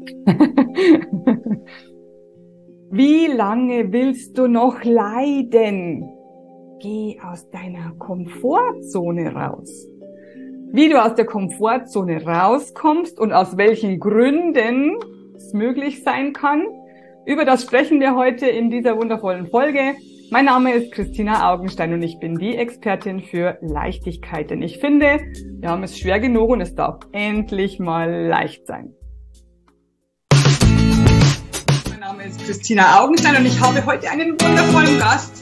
Wie lange willst du noch leiden? Geh aus deiner Komfortzone raus. Wie du aus der Komfortzone rauskommst und aus welchen Gründen es möglich sein kann, über das sprechen wir heute in dieser wundervollen Folge. Mein Name ist Christina Augenstein und ich bin die Expertin für Leichtigkeit, denn ich finde, wir haben es schwer genug und es darf endlich mal leicht sein. Mein Name ist Christina Augenstein und ich habe heute einen wundervollen Gast.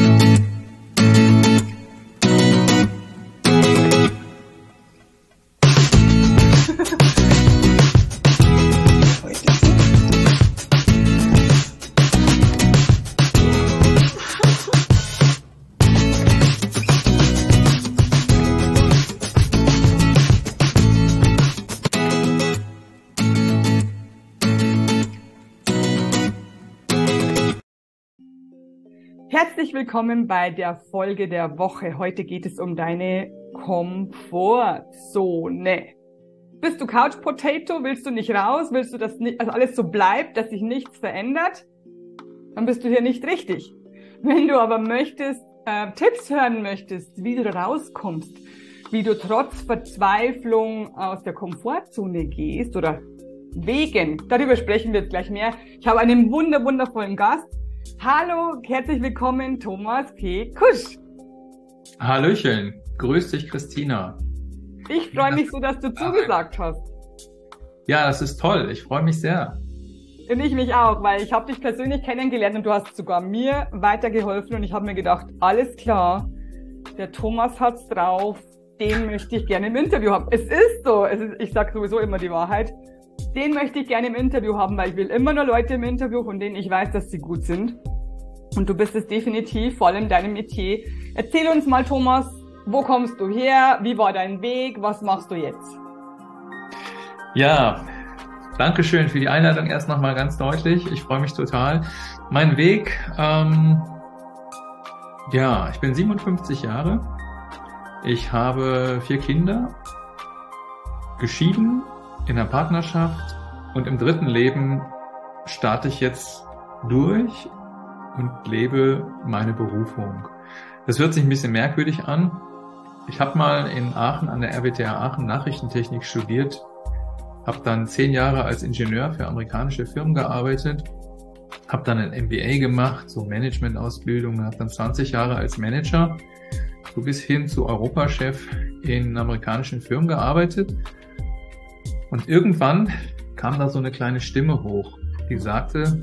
Herzlich willkommen bei der Folge der Woche. Heute geht es um deine Komfortzone. Bist du Couch Potato? Willst du nicht raus? Willst du, dass nicht, also alles so bleibt, dass sich nichts verändert? Dann bist du hier nicht richtig. Wenn du aber Tipps hören möchtest, wie du da rauskommst, wie du trotz Verzweiflung aus der Komfortzone gehst oder Wegen, darüber sprechen wir jetzt gleich mehr. Ich habe einen wundervollen Gast. Hallo, herzlich willkommen, Thomas P. Kusch. Hallöchen, grüß dich, Christina. Ich freue mich so, dass du zugesagt hast. Ja, das ist toll, ich freue mich sehr. Und ich mich auch, weil ich habe dich persönlich kennengelernt und du hast sogar mir weitergeholfen und ich habe mir gedacht, alles klar, der Thomas hat's drauf, den möchte ich gerne im Interview haben. Es ist so, ich sage sowieso immer die Wahrheit. Den möchte ich gerne im Interview haben, weil ich will immer nur Leute im Interview, von denen ich weiß, dass sie gut sind. Und du bist es definitiv, vor allem in deinem Metier. Erzähl uns mal, Thomas, wo kommst du her? Wie war dein Weg? Was machst du jetzt? Ja, danke schön für die Einladung erst nochmal ganz deutlich. Ich freue mich total. Mein Weg, ich bin 57 Jahre. Ich habe 4 Kinder, geschieden, in der Partnerschaft und im dritten Leben starte ich jetzt durch und lebe meine Berufung. Das hört sich ein bisschen merkwürdig an. Ich habe mal in Aachen an der RWTH Aachen Nachrichtentechnik studiert, habe dann 10 Jahre als Ingenieur für amerikanische Firmen gearbeitet, habe dann ein MBA gemacht, so Managementausbildung, habe dann 20 Jahre als Manager so bis hin zu Europachef in amerikanischen Firmen gearbeitet. Und irgendwann kam da so eine kleine Stimme hoch, die sagte,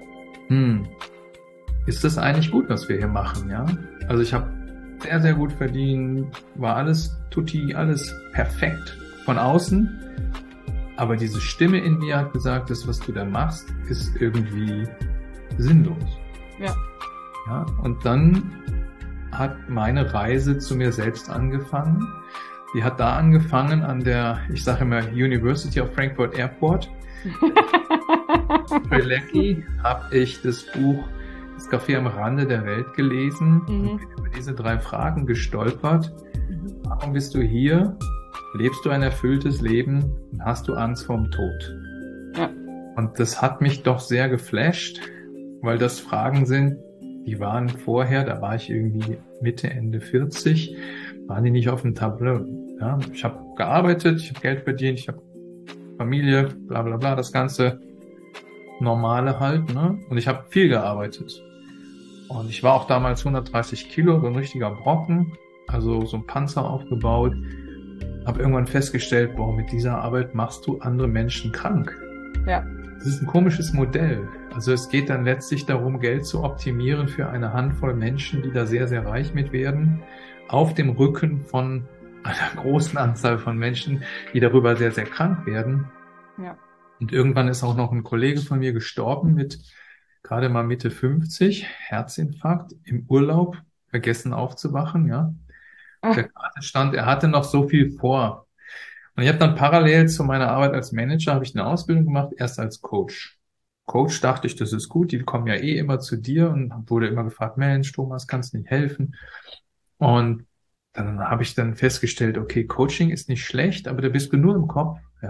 ist das eigentlich gut, was wir hier machen, ja? Also ich habe sehr, sehr gut verdient, war alles tutti, alles perfekt von außen, aber diese Stimme in mir hat gesagt, das, was du da machst, ist irgendwie sinnlos. Ja. Ja, und dann hat meine Reise zu mir selbst angefangen. Die hat da angefangen an der, ich sage immer, University of Frankfurt Airport. Bei Lecky habe ich das Buch Das Café am Rande der Welt gelesen und bin über diese 3 Fragen gestolpert. Warum bist du hier? Lebst du ein erfülltes Leben? Und hast du Angst vorm Tod? Ja. Und das hat mich doch sehr geflasht, weil das Fragen sind, die waren vorher, da war ich irgendwie Mitte, Ende 40, waren die nicht auf dem Tableau. Ja, ich habe gearbeitet, ich habe Geld verdient, ich habe Familie, bla bla bla, das ganze Normale halt, ne? Und ich habe viel gearbeitet. Und ich war auch damals 130 Kilo, so ein richtiger Brocken, also so ein Panzer aufgebaut. Habe irgendwann festgestellt, boah, mit dieser Arbeit machst du andere Menschen krank. Ja. Das ist ein komisches Modell. Also es geht dann letztlich darum, Geld zu optimieren für eine Handvoll Menschen, die da sehr, sehr reich mit werden, auf dem Rücken von einer großen Anzahl von Menschen, die darüber sehr, sehr krank werden. Ja. Und irgendwann ist auch noch ein Kollege von mir gestorben mit gerade mal Mitte 50, Herzinfarkt, im Urlaub, vergessen aufzuwachen, ja. Auf der Karte stand, er hatte noch so viel vor. Und ich habe dann parallel zu meiner Arbeit als Manager, habe ich eine Ausbildung gemacht, erst als Coach. Coach dachte ich, das ist gut, die kommen ja eh immer zu dir und wurde immer gefragt, Mensch, Thomas, kannst du nicht helfen? Und dann habe ich dann festgestellt, okay, Coaching ist nicht schlecht, aber da bist du nur im Kopf, ja.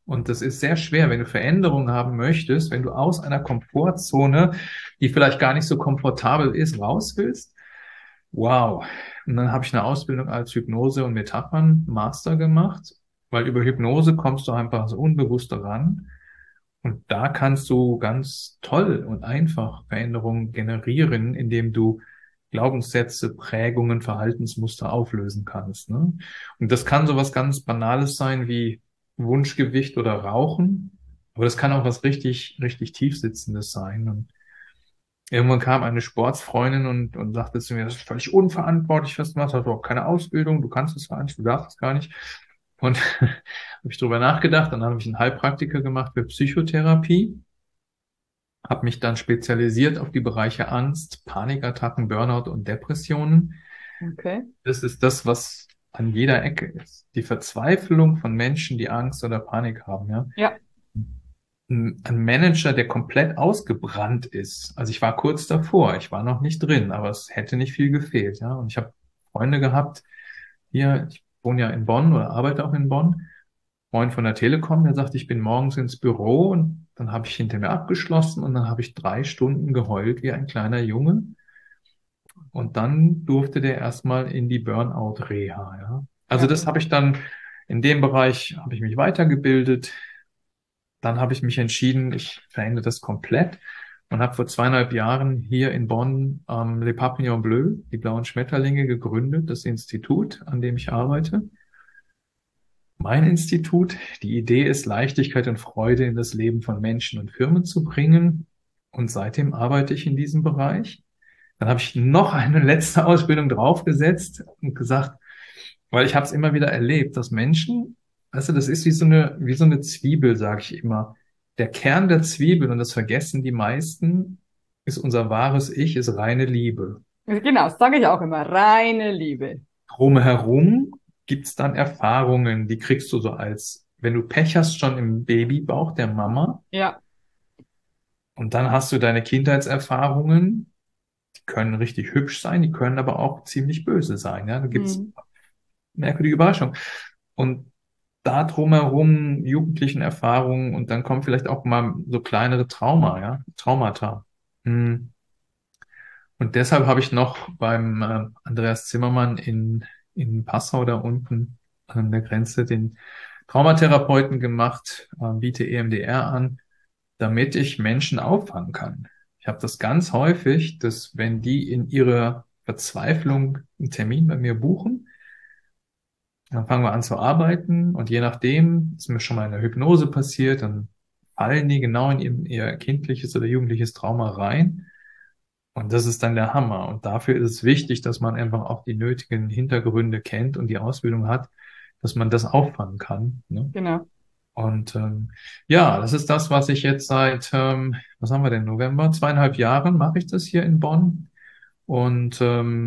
Und das ist sehr schwer, wenn du Veränderungen haben möchtest, wenn du aus einer Komfortzone, die vielleicht gar nicht so komfortabel ist, raus willst. Wow. Und dann habe ich eine Ausbildung als Hypnose- und Metaphern-Master gemacht, weil über Hypnose kommst du einfach so unbewusst ran. Und da kannst du ganz toll und einfach Veränderungen generieren, indem du Glaubenssätze, Prägungen, Verhaltensmuster auflösen kannst, ne? Und das kann so was ganz Banales sein wie Wunschgewicht oder Rauchen, aber das kann auch was richtig, richtig Tiefsitzendes sein. Und irgendwann kam eine Sportsfreundin und sagte zu mir, das ist völlig unverantwortlich, was du machst, du hast überhaupt keine Ausbildung, du kannst es gar nicht, du darfst es gar nicht. Und habe ich drüber nachgedacht, dann habe ich einen Heilpraktiker gemacht für Psychotherapie, habe mich dann spezialisiert auf die Bereiche Angst, Panikattacken, Burnout und Depressionen. Okay. Das ist das, was an jeder Ecke ist. Die Verzweiflung von Menschen, die Angst oder Panik haben, ja. Ja. Ein Manager, der komplett ausgebrannt ist. Also ich war kurz davor, ich war noch nicht drin, aber es hätte nicht viel gefehlt, ja. Und ich habe Freunde gehabt, hier, ich wohne ja in Bonn oder arbeite auch in Bonn. Freund von der Telekom, der sagt, ich bin morgens ins Büro und dann habe ich hinter mir abgeschlossen und dann habe ich 3 Stunden geheult wie ein kleiner Junge. Und dann durfte der erstmal in die Burnout-Reha, ja. Also Ja. das habe ich dann, in dem Bereich habe ich mich weitergebildet. Dann habe ich mich entschieden, ich verändere das komplett und habe vor 2,5 Jahren hier in Bonn Les Papillons Bleus, die blauen Schmetterlinge, gegründet, das Institut, an dem ich arbeite. Mein Institut, die Idee ist, Leichtigkeit und Freude in das Leben von Menschen und Firmen zu bringen. Und seitdem arbeite ich in diesem Bereich. Dann habe ich noch eine letzte Ausbildung draufgesetzt und gesagt, weil ich habe es immer wieder erlebt, dass Menschen, weißt du, das ist wie so eine Zwiebel, sage ich immer. Der Kern der Zwiebel, und das vergessen die meisten, ist unser wahres Ich, ist reine Liebe. Genau, das sage ich auch immer. Reine Liebe. Drumherum gibt's dann Erfahrungen, die kriegst du so als, wenn du Pech hast, schon im Babybauch der Mama. Ja. Und dann hast du deine Kindheitserfahrungen, die können richtig hübsch sein, die können aber auch ziemlich böse sein. Ja, da gibt's Hm. merkwürdige Überraschungen. Und da drumherum jugendlichen Erfahrungen und dann kommen vielleicht auch mal so kleinere Traumata. Hm. Und deshalb habe ich noch beim Andreas Zimmermann in Passau da unten an der Grenze den Traumatherapeuten gemacht, biete EMDR an, damit ich Menschen auffangen kann. Ich habe das ganz häufig, dass wenn die in ihrer Verzweiflung einen Termin bei mir buchen, dann fangen wir an zu arbeiten und je nachdem, ist mir schon mal in der Hypnose passiert, dann fallen die genau in ihr kindliches oder jugendliches Trauma rein. Und das ist dann der Hammer. Und dafür ist es wichtig, dass man einfach auch die nötigen Hintergründe kennt und die Ausbildung hat, dass man das auffangen kann, ne? Genau. Und ja, das ist das, was ich jetzt seit, was haben wir denn, November, 2,5 Jahren mache ich das hier in Bonn. Und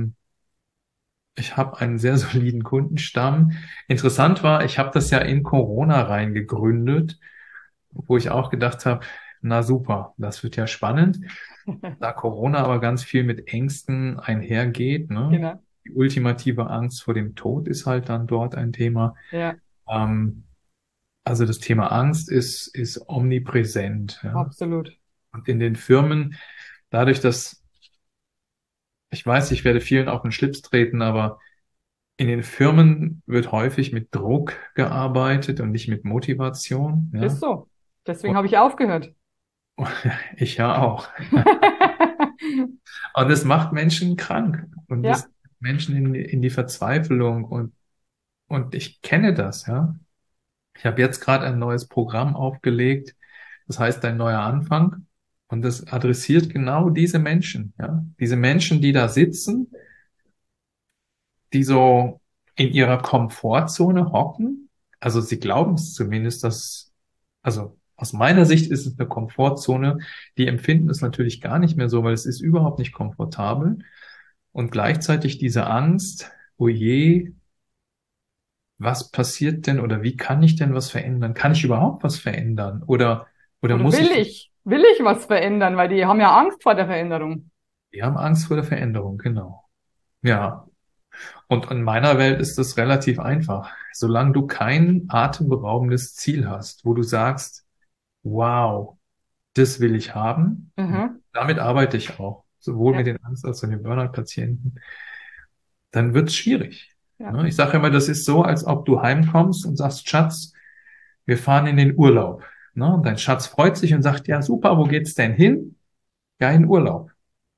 ich habe einen sehr soliden Kundenstamm. Interessant war, ich habe das ja in Corona rein gegründet, wo ich auch gedacht habe, na super, das wird ja spannend. Da Corona aber ganz viel mit Ängsten einhergeht, ne? Genau. Die ultimative Angst vor dem Tod ist halt dann dort ein Thema. Ja, Ähm, also das Thema Angst ist omnipräsent, ja. absolut. Und in den Firmen, dadurch, dass, ich weiß, ich werde vielen auf den Schlips treten, aber in den Firmen wird häufig mit Druck gearbeitet und nicht mit Motivation, Ist ja. so. Deswegen Und habe ich aufgehört. ich ja auch. Und es macht Menschen krank und Ja, es Menschen in die Verzweiflung und ich kenne das, ja. Ich habe jetzt gerade ein neues Programm aufgelegt, das heißt ein neuer Anfang und das adressiert genau diese Menschen, ja. Diese Menschen, die da sitzen, die so in ihrer Komfortzone hocken. Also sie glauben es zumindest, dass, also aus meiner Sicht ist es eine Komfortzone. Die empfinden es natürlich gar nicht mehr so, weil es ist überhaupt nicht komfortabel. Und gleichzeitig diese Angst, oh je, was passiert denn oder wie kann ich denn was verändern? Kann ich überhaupt was verändern? Oder oder muss ich, will ich was verändern, weil die haben ja Angst vor der Veränderung. die haben Angst vor der Veränderung, genau. Ja. Und in meiner Welt ist das relativ einfach. Solange du kein atemberaubendes Ziel hast, wo du sagst, wow, das will ich haben, Mhm. damit arbeite ich auch, sowohl Ja, mit den Angst- als auch den Burnout-Patienten, dann wird's schwierig. ja. Ne? Ich sage immer, das ist so, als ob du heimkommst und sagst, Schatz, wir fahren in den Urlaub. Ne? Und dein Schatz freut sich und sagt, ja, super, wo geht's denn hin? Ja, in Urlaub.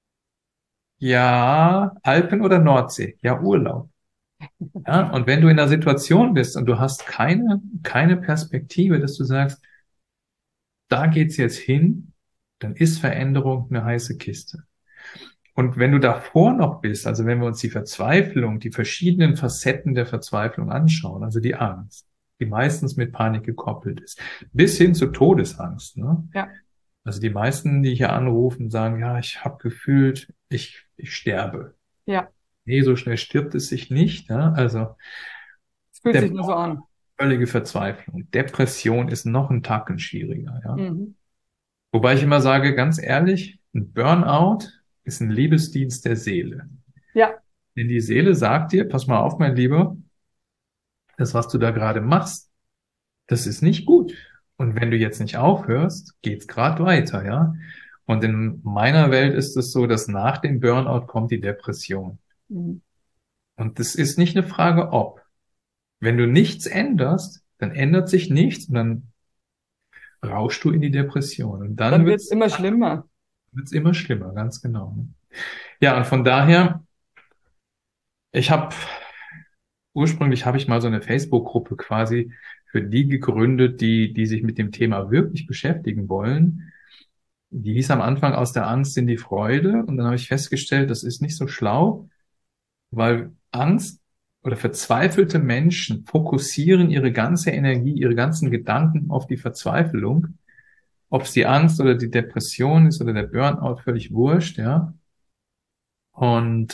Ja, Alpen oder Nordsee? Ja, Urlaub. Ja, und wenn du in einer Situation bist und du hast keine Perspektive, dass du sagst, da geht's jetzt hin, dann ist Veränderung eine heiße Kiste. Und wenn du davor noch bist, also wenn wir uns die Verzweiflung, die verschiedenen Facetten der Verzweiflung anschauen, also die Angst, die meistens mit Panik gekoppelt ist, bis hin zu Todesangst, ne? Ja, Also die meisten, die hier anrufen, sagen, ja, ich habe gefühlt, ich sterbe. ja. Nee, so schnell stirbt es sich nicht. Ja? Also Es fühlt sich der nur so an. völlige Verzweiflung. Depression ist noch ein Tacken schwieriger. Ja? Mhm. Wobei ich immer sage, ganz ehrlich, ein Burnout ist ein Liebesdienst der Seele. Ja, Denn die Seele sagt dir, pass mal auf, mein Lieber, das, was du da gerade machst, das ist nicht gut. Und wenn du jetzt nicht aufhörst, geht's gerade weiter, ja. Und in meiner Welt ist es so, dass nach dem Burnout kommt die Depression. mhm. Und das ist nicht eine Frage, ob. Wenn du nichts änderst, dann ändert sich nichts und dann rauschst du in die Depression. Und dann Dann wird es wird's, immer schlimmer. wird's immer schlimmer, ganz genau. Ja, und von daher, ich habe ursprünglich habe ich mal so eine Facebook-Gruppe quasi für die gegründet, die sich mit dem Thema wirklich beschäftigen wollen. Die hieß am Anfang aus der Angst in die Freude. Und dann habe ich festgestellt, das ist nicht so schlau, weil Angst oder verzweifelte Menschen fokussieren ihre ganze Energie, ihre ganzen Gedanken auf die Verzweiflung. Ob es die Angst oder die Depression ist oder der Burnout, völlig wurscht, ja. Und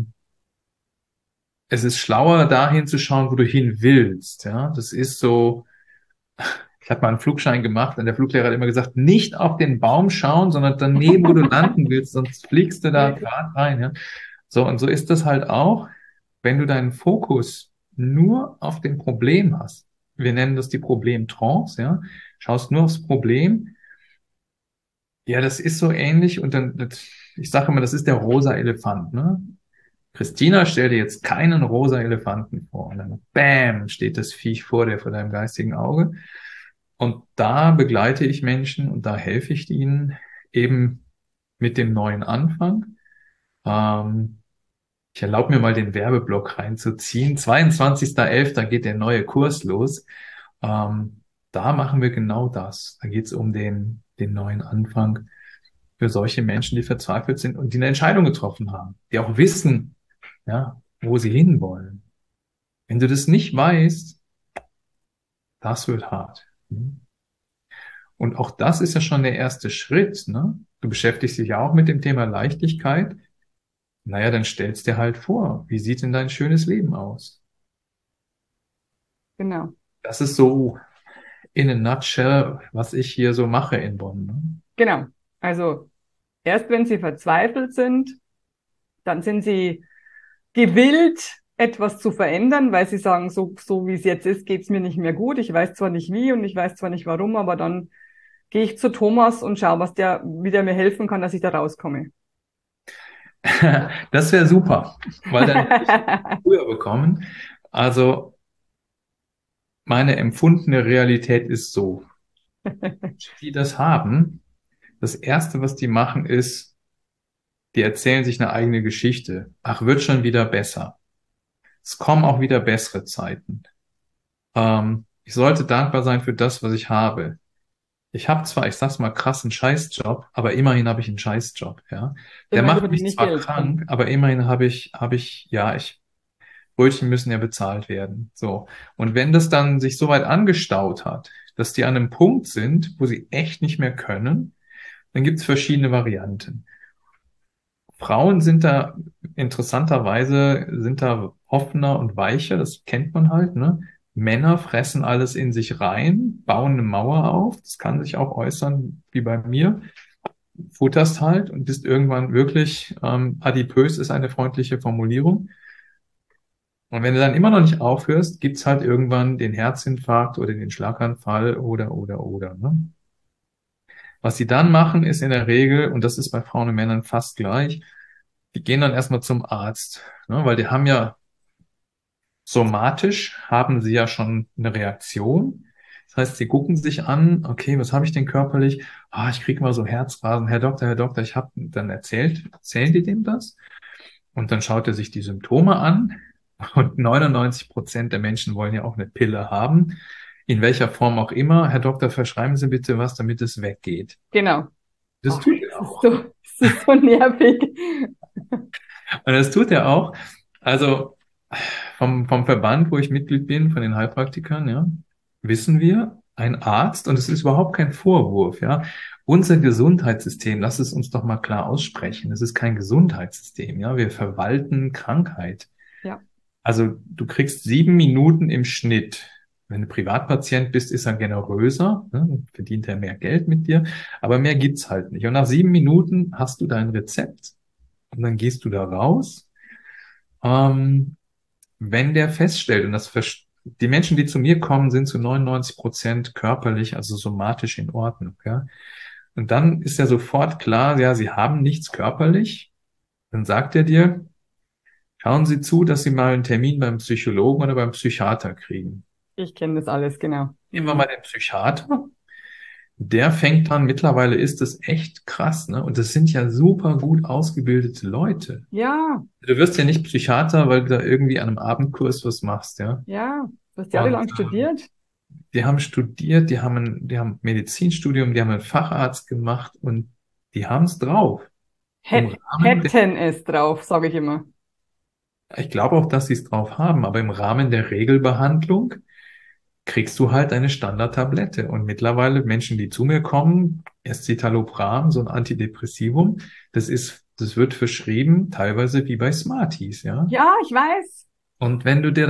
es ist schlauer, dahin zu schauen, wo du hin willst, ja. Das ist so, ich habe mal einen Flugschein gemacht und der Fluglehrer hat immer gesagt, nicht auf den Baum schauen, sondern daneben, wo du landen willst, sonst fliegst du da Wirklich. gerade rein, ja. So, und so ist das halt auch, wenn du deinen Fokus nur auf dem Problem hast. Wir nennen das die Problemtrance, ja. Schaust nur aufs Problem. Ja, das ist so ähnlich und dann, ich sage immer, das ist der rosa Elefant, ne? Christina, stell dir jetzt keinen rosa Elefanten vor. Und dann, bam, steht das Viech vor dir, vor deinem geistigen Auge. Und da begleite ich Menschen und da helfe ich ihnen eben mit dem neuen Anfang. Ähm, Ich erlaube mir mal den Werbeblock reinzuziehen. 22.11. geht der neue Kurs los. Da machen wir genau das. Da geht es um den neuen Anfang für solche Menschen, die verzweifelt sind und die eine Entscheidung getroffen haben, die auch wissen, ja, wo sie hinwollen. Wenn du das nicht weißt, das wird hart. Und auch das ist ja schon der erste Schritt, ne? Du beschäftigst dich ja auch mit dem Thema Leichtigkeit. Naja, dann stellst dir halt vor, wie sieht denn dein schönes Leben aus? Genau. Das ist so in a nutshell, was ich hier so mache in Bonn. Ne? Genau. Also erst wenn sie verzweifelt sind, dann sind sie gewillt, etwas zu verändern, weil sie sagen, so wie es jetzt ist, geht's mir nicht mehr gut. Ich weiß zwar nicht wie und ich weiß zwar nicht warum, aber dann gehe ich zu Thomas und schaue, was der wieder mir helfen kann, dass ich da rauskomme. Das wäre super, weil dann hätte ich früher bekommen. Also meine empfundene Realität ist so. Die das haben, das Erste, was die machen, ist, die erzählen sich eine eigene Geschichte. Ach, wird schon wieder besser. Es kommen auch wieder bessere Zeiten. Ich sollte dankbar sein für das, was ich habe. Ich habe zwar, ich sag's mal krass, einen Scheißjob, aber immerhin habe ich einen Scheißjob, ja. Der Immerhin macht verdiene mich ich zwar Geld. krank, aber immerhin ja, Brötchen müssen ja bezahlt werden. So. Und wenn das dann sich so weit angestaut hat, dass die an einem Punkt sind, wo sie echt nicht mehr können, dann gibt's verschiedene Varianten. Frauen sind da interessanterweise sind da offener und weicher, das kennt man halt, ne? Männer fressen alles in sich rein, bauen eine Mauer auf. Das kann sich auch äußern, wie bei mir. Futterst halt und bist irgendwann wirklich adipös, ist eine freundliche Formulierung. Und wenn du dann immer noch nicht aufhörst, gibt's halt irgendwann den Herzinfarkt oder den Schlaganfall oder, ne? Was sie dann machen, ist in der Regel, und das ist bei Frauen und Männern fast gleich, die gehen dann erstmal zum Arzt, ne? Weil die haben ja somatisch haben sie ja schon eine Reaktion. Das heißt, sie gucken sich an, okay, was habe ich denn körperlich? Ah, ich kriege mal so Herzrasen. Herr Doktor, ich habe dann erzählen die dem das? Und dann schaut er sich die Symptome an. Und 99% der Menschen wollen ja auch eine Pille haben. In welcher Form auch immer. Herr Doktor, verschreiben Sie bitte was, damit es weggeht. Genau. Das Ach, tut er auch. es ist so nervig. Und das tut er auch. Also vom Verband, wo ich Mitglied bin, von den Heilpraktikern, ja, wissen wir, ein Arzt, und es ist überhaupt kein Vorwurf, ja, unser Gesundheitssystem, lass es uns doch mal klar aussprechen, es ist kein Gesundheitssystem, ja, wir verwalten Krankheit. Ja, Also du kriegst 7 Minuten im Schnitt. Wenn du Privatpatient bist, ist er generöser, ne, verdient er mehr Geld mit dir, aber mehr gibt's halt nicht. Und nach 7 Minuten hast du dein Rezept und dann gehst du da raus. Ähm, Wenn der feststellt, und die Menschen, die zu mir kommen, sind zu 99% körperlich, also somatisch in Ordnung, ja. Und dann ist ja sofort klar, ja, sie haben nichts körperlich. Dann sagt er dir, schauen Sie zu, dass Sie mal einen Termin beim Psychologen oder beim Psychiater kriegen. ich kenne das alles, genau. Nehmen wir mal den Psychiater. Der fängt an, mittlerweile ist es echt krass, ne? Und das sind ja super gut ausgebildete Leute. Ja, Du wirst ja nicht Psychiater, weil du da irgendwie an einem Abendkurs was machst, ja. ja. Du hast Und jahrelang studiert. die haben studiert, die haben Medizinstudium, die haben einen Facharzt gemacht und die haben es drauf. Im Rahmen der, Hätten es drauf, sage ich immer. ich glaube auch, dass sie es drauf haben, aber im Rahmen der Regelbehandlung kriegst du halt eine Standardtablette. Und mittlerweile Menschen, die zu mir kommen, Escitalopram, so ein Antidepressivum, das wird verschrieben, teilweise wie bei Smarties, ja. Ja, ich weiß. Und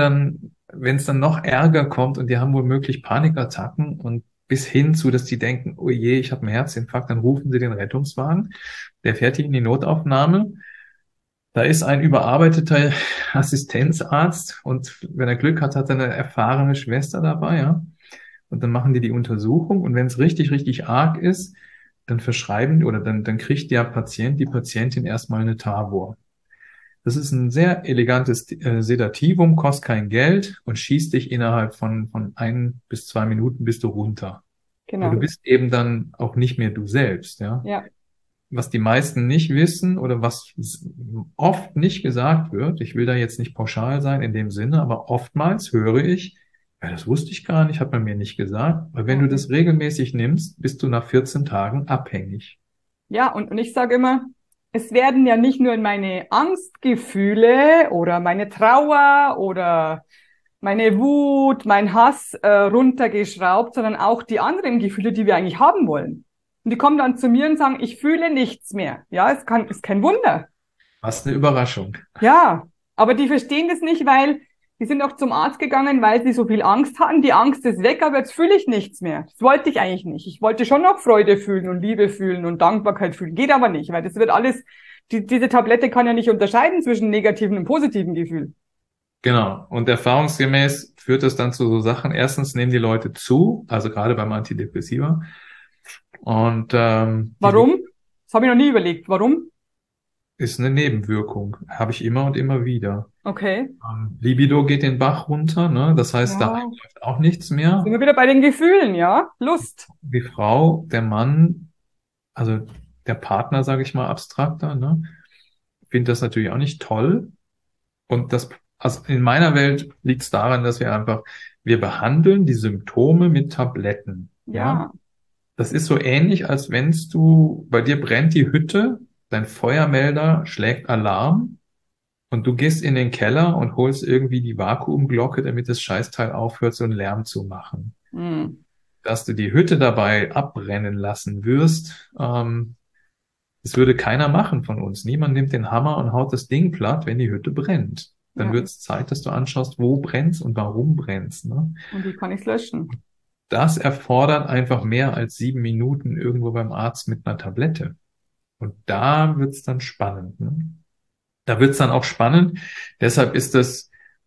wenn es dann noch Ärger kommt und die haben womöglich Panikattacken und bis hin zu, dass die denken, oh je, ich habe einen Herzinfarkt, dann rufen sie den Rettungswagen, der fährt die in die Notaufnahme. Da ist ein überarbeiteter Assistenzarzt und wenn er Glück hat, hat er eine erfahrene Schwester dabei, ja. Und dann machen die die Untersuchung und wenn es richtig, richtig arg ist, dann verschreiben oder dann kriegt der Patient, die Patientin erstmal eine Tavor. Das ist ein sehr elegantes Sedativum, kostet kein Geld und schießt dich innerhalb von 1 bis 2 Minuten bist du runter. Aber du Genau. bist eben dann auch nicht mehr du selbst, ja. Ja, Was die meisten nicht wissen oder was oft nicht gesagt wird, ich will da jetzt nicht pauschal sein in dem Sinne, aber oftmals höre ich, ja, das wusste ich gar nicht, hat man mir nicht gesagt. Weil wenn du das regelmäßig nimmst, bist du nach 14 Tagen abhängig. ja, und ich sage immer, es werden ja nicht nur meine Angstgefühle oder meine Trauer oder meine Wut, mein Hass runtergeschraubt, sondern auch die anderen Gefühle, die wir eigentlich haben wollen. Und die kommen dann zu mir und sagen, ich fühle nichts mehr. Ja, ist kein Wunder. Was eine Überraschung. Ja, aber die verstehen das nicht, weil die sind auch zum Arzt gegangen, weil sie so viel Angst hatten. Die Angst ist weg, aber jetzt fühle ich nichts mehr. Das wollte ich eigentlich nicht. Ich wollte schon noch Freude fühlen und Liebe fühlen und Dankbarkeit fühlen. Geht aber nicht, weil das wird alles, diese Tablette kann ja nicht unterscheiden zwischen negativen und positiven Gefühlen. Genau. Und erfahrungsgemäß führt das dann zu so Sachen. Erstens nehmen die Leute zu, also gerade beim Antidepressiva. Und Warum? Das habe ich noch nie überlegt. Warum? ist eine Nebenwirkung. Habe ich immer und immer wieder. Okay. Libido geht den Bach runter, ne? Das heißt, da Ja. läuft auch nichts mehr. Sind wir wieder bei den Gefühlen, ja? Lust. Die Frau, der Mann, also der Partner, sage ich mal, abstrakter, ne? Findet das natürlich auch nicht toll. Und also in meiner Welt liegt es daran, dass wir behandeln die Symptome mit Tabletten, ja? Ja. Das ist so ähnlich, als bei dir brennt die Hütte, dein Feuermelder schlägt Alarm und du gehst in den Keller und holst irgendwie die Vakuumglocke, damit das Scheißteil aufhört, so einen Lärm zu machen. Hm. Dass du die Hütte dabei abbrennen lassen wirst, das würde keiner machen von uns. Niemand nimmt den Hammer und haut das Ding platt, wenn die Hütte brennt. Dann Ja. wird es Zeit, dass du anschaust, wo brennt's und warum brennt's, ne? Und wie kann ich es löschen? Das erfordert einfach mehr als 7 Minuten irgendwo beim Arzt mit einer Tablette. Und da wird's dann spannend, ne? Da wird's dann auch spannend. Deshalb ist das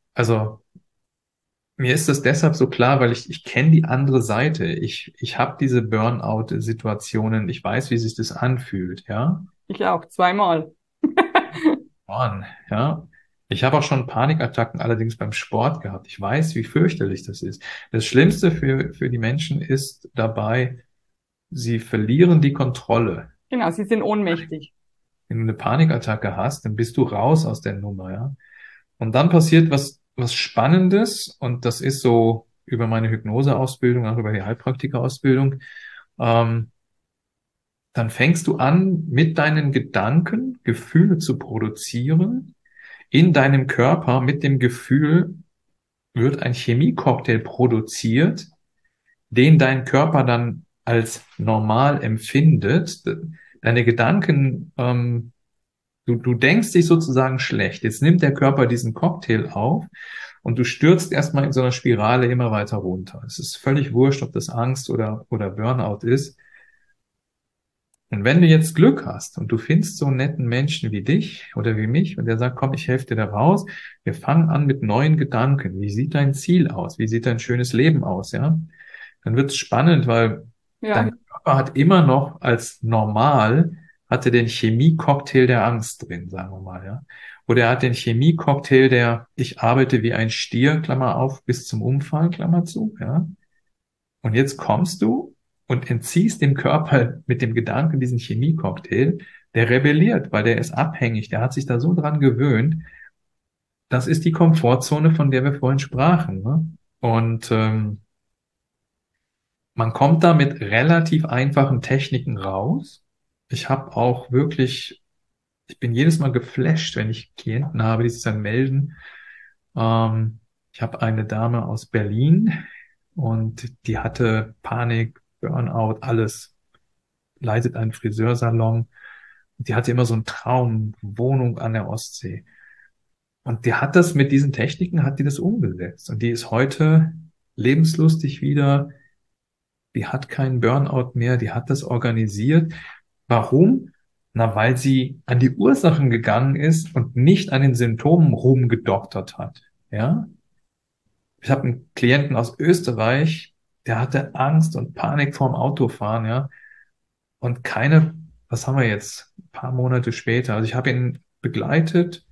Also mir ist das deshalb so klar, weil ich kenne die andere Seite. Ich habe diese Burnout-Situationen. Ich weiß, wie sich das anfühlt, ja. Ich auch, zweimal. Mann, ja. Ich habe auch schon Panikattacken allerdings beim Sport gehabt. Ich weiß, wie fürchterlich das ist. Das Schlimmste für die Menschen ist dabei, sie verlieren die Kontrolle. Genau, sie sind ohnmächtig. Wenn du eine Panikattacke hast, dann bist du raus aus der Nummer, ja. Und dann passiert was Spannendes, und das ist so über meine Hypnoseausbildung, auch über die Heilpraktikerausbildung. Ähm, Dann fängst du an, mit deinen Gedanken Gefühle zu produzieren. In deinem Körper mit dem Gefühl wird ein Chemiecocktail produziert, den dein Körper dann als normal empfindet. Deine Gedanken, du denkst dich sozusagen schlecht. Jetzt nimmt der Körper diesen Cocktail auf und du stürzt erstmal in so einer Spirale immer weiter runter. Es ist völlig wurscht, ob das Angst oder Burnout ist. Und wenn du jetzt Glück hast und du findest so einen netten Menschen wie dich oder wie mich und der sagt, komm, ich helfe dir da raus, wir fangen an mit neuen Gedanken. Wie sieht dein Ziel aus? Wie sieht dein schönes Leben aus? Ja, dann wird es spannend, weil Ja. dein Körper hat immer noch als normal, hatte den Chemie-Cocktail der Angst drin, sagen wir mal, ja. Oder er hat den Chemie-Cocktail der, ich arbeite wie ein Stier, Klammer auf, bis zum Umfallen, Klammer zu, ja. Und jetzt kommst du und entziehst dem Körper mit dem Gedanken diesen Chemiecocktail, der rebelliert, weil der ist abhängig, der hat sich da so dran gewöhnt. Das ist die Komfortzone, von der wir vorhin sprachen, ne? Und man kommt da mit relativ einfachen Techniken raus. Ich habe auch wirklich, ich bin jedes Mal geflasht, wenn ich Klienten habe, die sich dann melden. Ich habe eine Dame aus Berlin und die hatte Panik, Burnout, alles, leitet einen Friseursalon. Die hatte immer so einen Traum, Wohnung an der Ostsee. Und die hat das mit diesen Techniken, hat die das umgesetzt. Und die ist heute lebenslustig wieder. Die hat keinen Burnout mehr. Die hat das organisiert. Warum? Na, weil sie an die Ursachen gegangen ist und nicht an den Symptomen rumgedoktert hat. Ja? Ich habe einen Klienten aus Österreich, der hatte Angst und Panik vorm Autofahren, ja. Und was haben wir jetzt? Ein paar Monate später. Also ich habe ihn begleitet.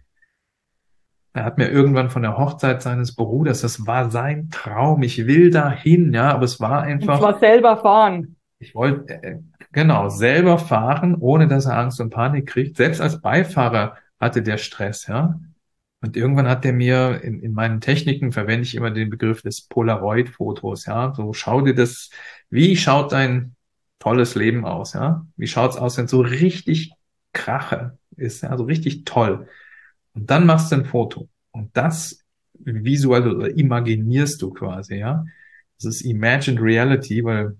Er hat mir irgendwann von der Hochzeit seines Bruders, das war sein Traum. Ich will dahin, ja, aber es war Und einfach, zwar selber fahren. ich wollte, genau, selber fahren, ohne dass er Angst und Panik kriegt. Selbst als Beifahrer hatte der Stress, ja. Und irgendwann hat er mir, in meinen Techniken verwende ich immer den Begriff des Polaroid-Fotos, ja. So schau dir das, wie schaut dein tolles Leben aus, ja? Wie schaut's aus, wenn es so richtig Krache ist, ja, so richtig toll. Und dann machst du ein Foto. Und das visuell oder imaginierst du quasi, ja. Das ist Imagined Reality, weil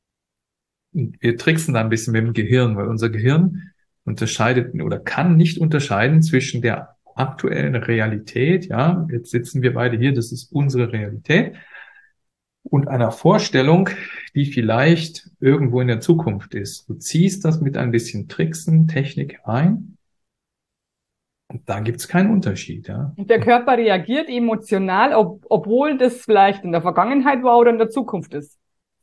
wir tricksen da ein bisschen mit dem Gehirn, weil unser Gehirn unterscheidet oder kann nicht unterscheiden zwischen der aktuellen Realität, ja, jetzt sitzen wir beide hier, das ist unsere Realität, und einer Vorstellung, die vielleicht irgendwo in der Zukunft ist. Du ziehst das mit ein bisschen Tricksen, Technik ein, und da gibt's keinen Unterschied, ja. Und der Körper reagiert emotional, obwohl das vielleicht in der Vergangenheit war oder in der Zukunft ist.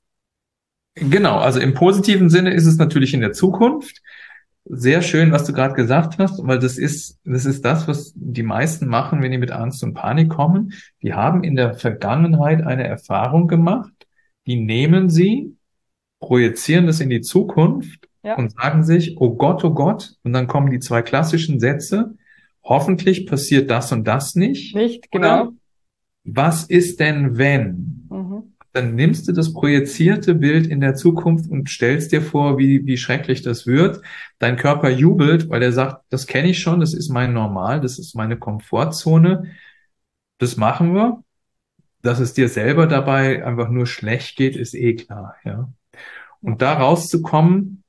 Genau, also im positiven Sinne ist es natürlich in der Zukunft. Sehr schön, was du gerade gesagt hast, weil das ist das, was die meisten machen, wenn die mit Angst und Panik kommen. Die haben in der Vergangenheit eine Erfahrung gemacht, die nehmen sie, projizieren das in die Zukunft Ja, und sagen sich, oh Gott, und dann kommen die zwei klassischen Sätze, hoffentlich passiert das und das nicht, nicht, oder genau. was ist denn, wenn? Mhm. Dann nimmst du das projizierte Bild in der Zukunft und stellst dir vor, wie schrecklich das wird. Dein Körper jubelt, weil er sagt, das kenne ich schon, das ist mein Normal, das ist meine Komfortzone, das machen wir. Dass es dir selber dabei einfach nur schlecht geht, ist eh klar, ja. Ja. Und da rauszukommen,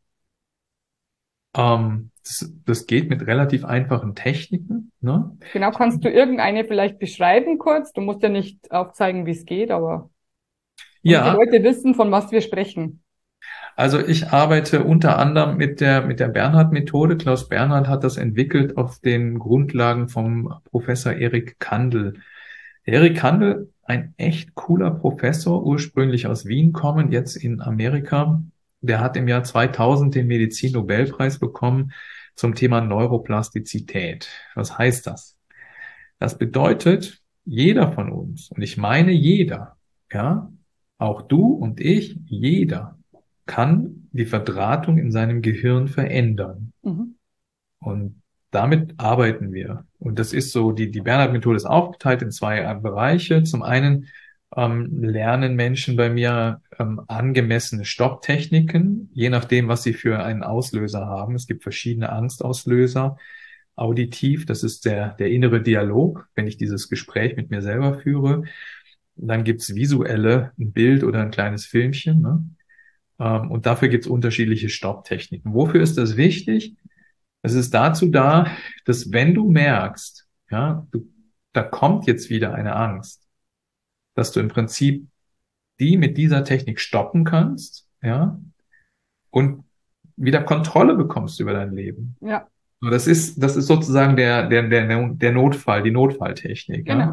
das geht mit relativ einfachen Techniken, ne? Genau, kannst du irgendeine vielleicht beschreiben kurz? Du musst ja nicht aufzeigen, wie es geht, aber damit die Ja, Leute wissen, von was wir sprechen. also ich arbeite unter anderem mit der Bernhard-Methode. Klaus Bernhard hat das entwickelt auf den Grundlagen vom Professor Erik Kandel. Erik Kandel, ein echt cooler Professor, ursprünglich aus Wien kommend, jetzt in Amerika. Der hat im Jahr 2000 den Medizin-Nobelpreis bekommen zum Thema Neuroplastizität. Was heißt das? Das bedeutet, jeder von uns, und ich meine jeder, ja, auch du und ich, jeder kann die Verdrahtung in seinem Gehirn verändern. Mhm. Und damit arbeiten wir. Und das ist so, die Bernhard-Methode ist aufgeteilt in zwei Bereiche. Zum einen lernen Menschen bei mir angemessene Stopptechniken, je nachdem, was sie für einen Auslöser haben. Es gibt verschiedene Angstauslöser. Auditiv, das ist der innere Dialog, wenn ich dieses Gespräch mit mir selber führe. Dann gibt's visuelle, ein Bild oder ein kleines Filmchen, ne? Und dafür gibt's unterschiedliche Stopptechniken. Wofür ist das wichtig? Es ist dazu da, dass wenn du merkst, ja, da kommt jetzt wieder eine Angst, dass du im Prinzip die mit dieser Technik stoppen kannst, ja, und wieder Kontrolle bekommst über dein Leben. Ja, So, das ist sozusagen der Notfall, die Notfalltechnik, ja. genau.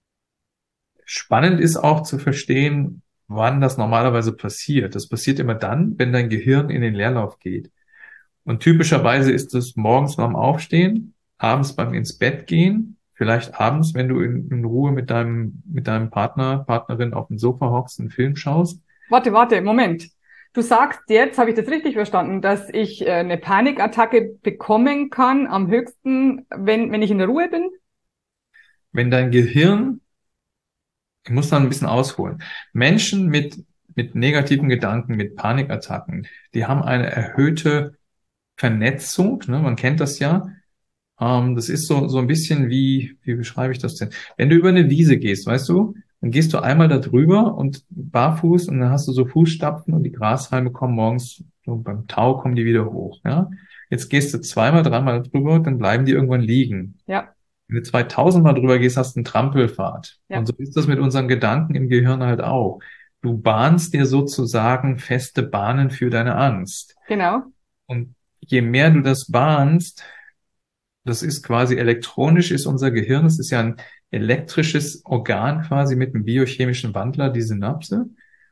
Spannend ist auch zu verstehen, wann das normalerweise passiert. Das passiert immer dann, wenn dein Gehirn in den Leerlauf geht. Und typischerweise ist es morgens beim Aufstehen, abends beim ins Bett gehen, vielleicht abends, wenn du in Ruhe mit deinem Partner, Partnerin auf dem Sofa hockst, einen Film schaust. Warte, Moment. Du sagst jetzt, habe ich das richtig verstanden, dass ich eine Panikattacke bekommen kann am höchsten, wenn ich in der Ruhe bin? Wenn dein Gehirn, ich muss da ein bisschen ausholen, Menschen mit negativen Gedanken, mit Panikattacken, die haben eine erhöhte Vernetzung, ne? Man kennt das ja. Das ist so ein bisschen wie beschreibe ich das denn? Wenn du über eine Wiese gehst, weißt du, dann gehst du einmal da drüber und barfuß und dann hast du so Fußstapfen und die Grashalme kommen morgens, so beim Tau kommen die wieder hoch, ja. Jetzt gehst du zweimal, dreimal drüber, dann bleiben die irgendwann liegen. Ja, Wenn du 2000 Mal drüber gehst, hast du einen Trampelpfad. ja, Und so ist das mit unseren Gedanken im Gehirn halt auch. Du bahnst dir sozusagen feste Bahnen für deine Angst. genau. Und je mehr du das bahnst, das ist quasi elektronisch, ist unser Gehirn. Es ist ja ein elektrisches Organ quasi mit einem biochemischen Wandler, die Synapse.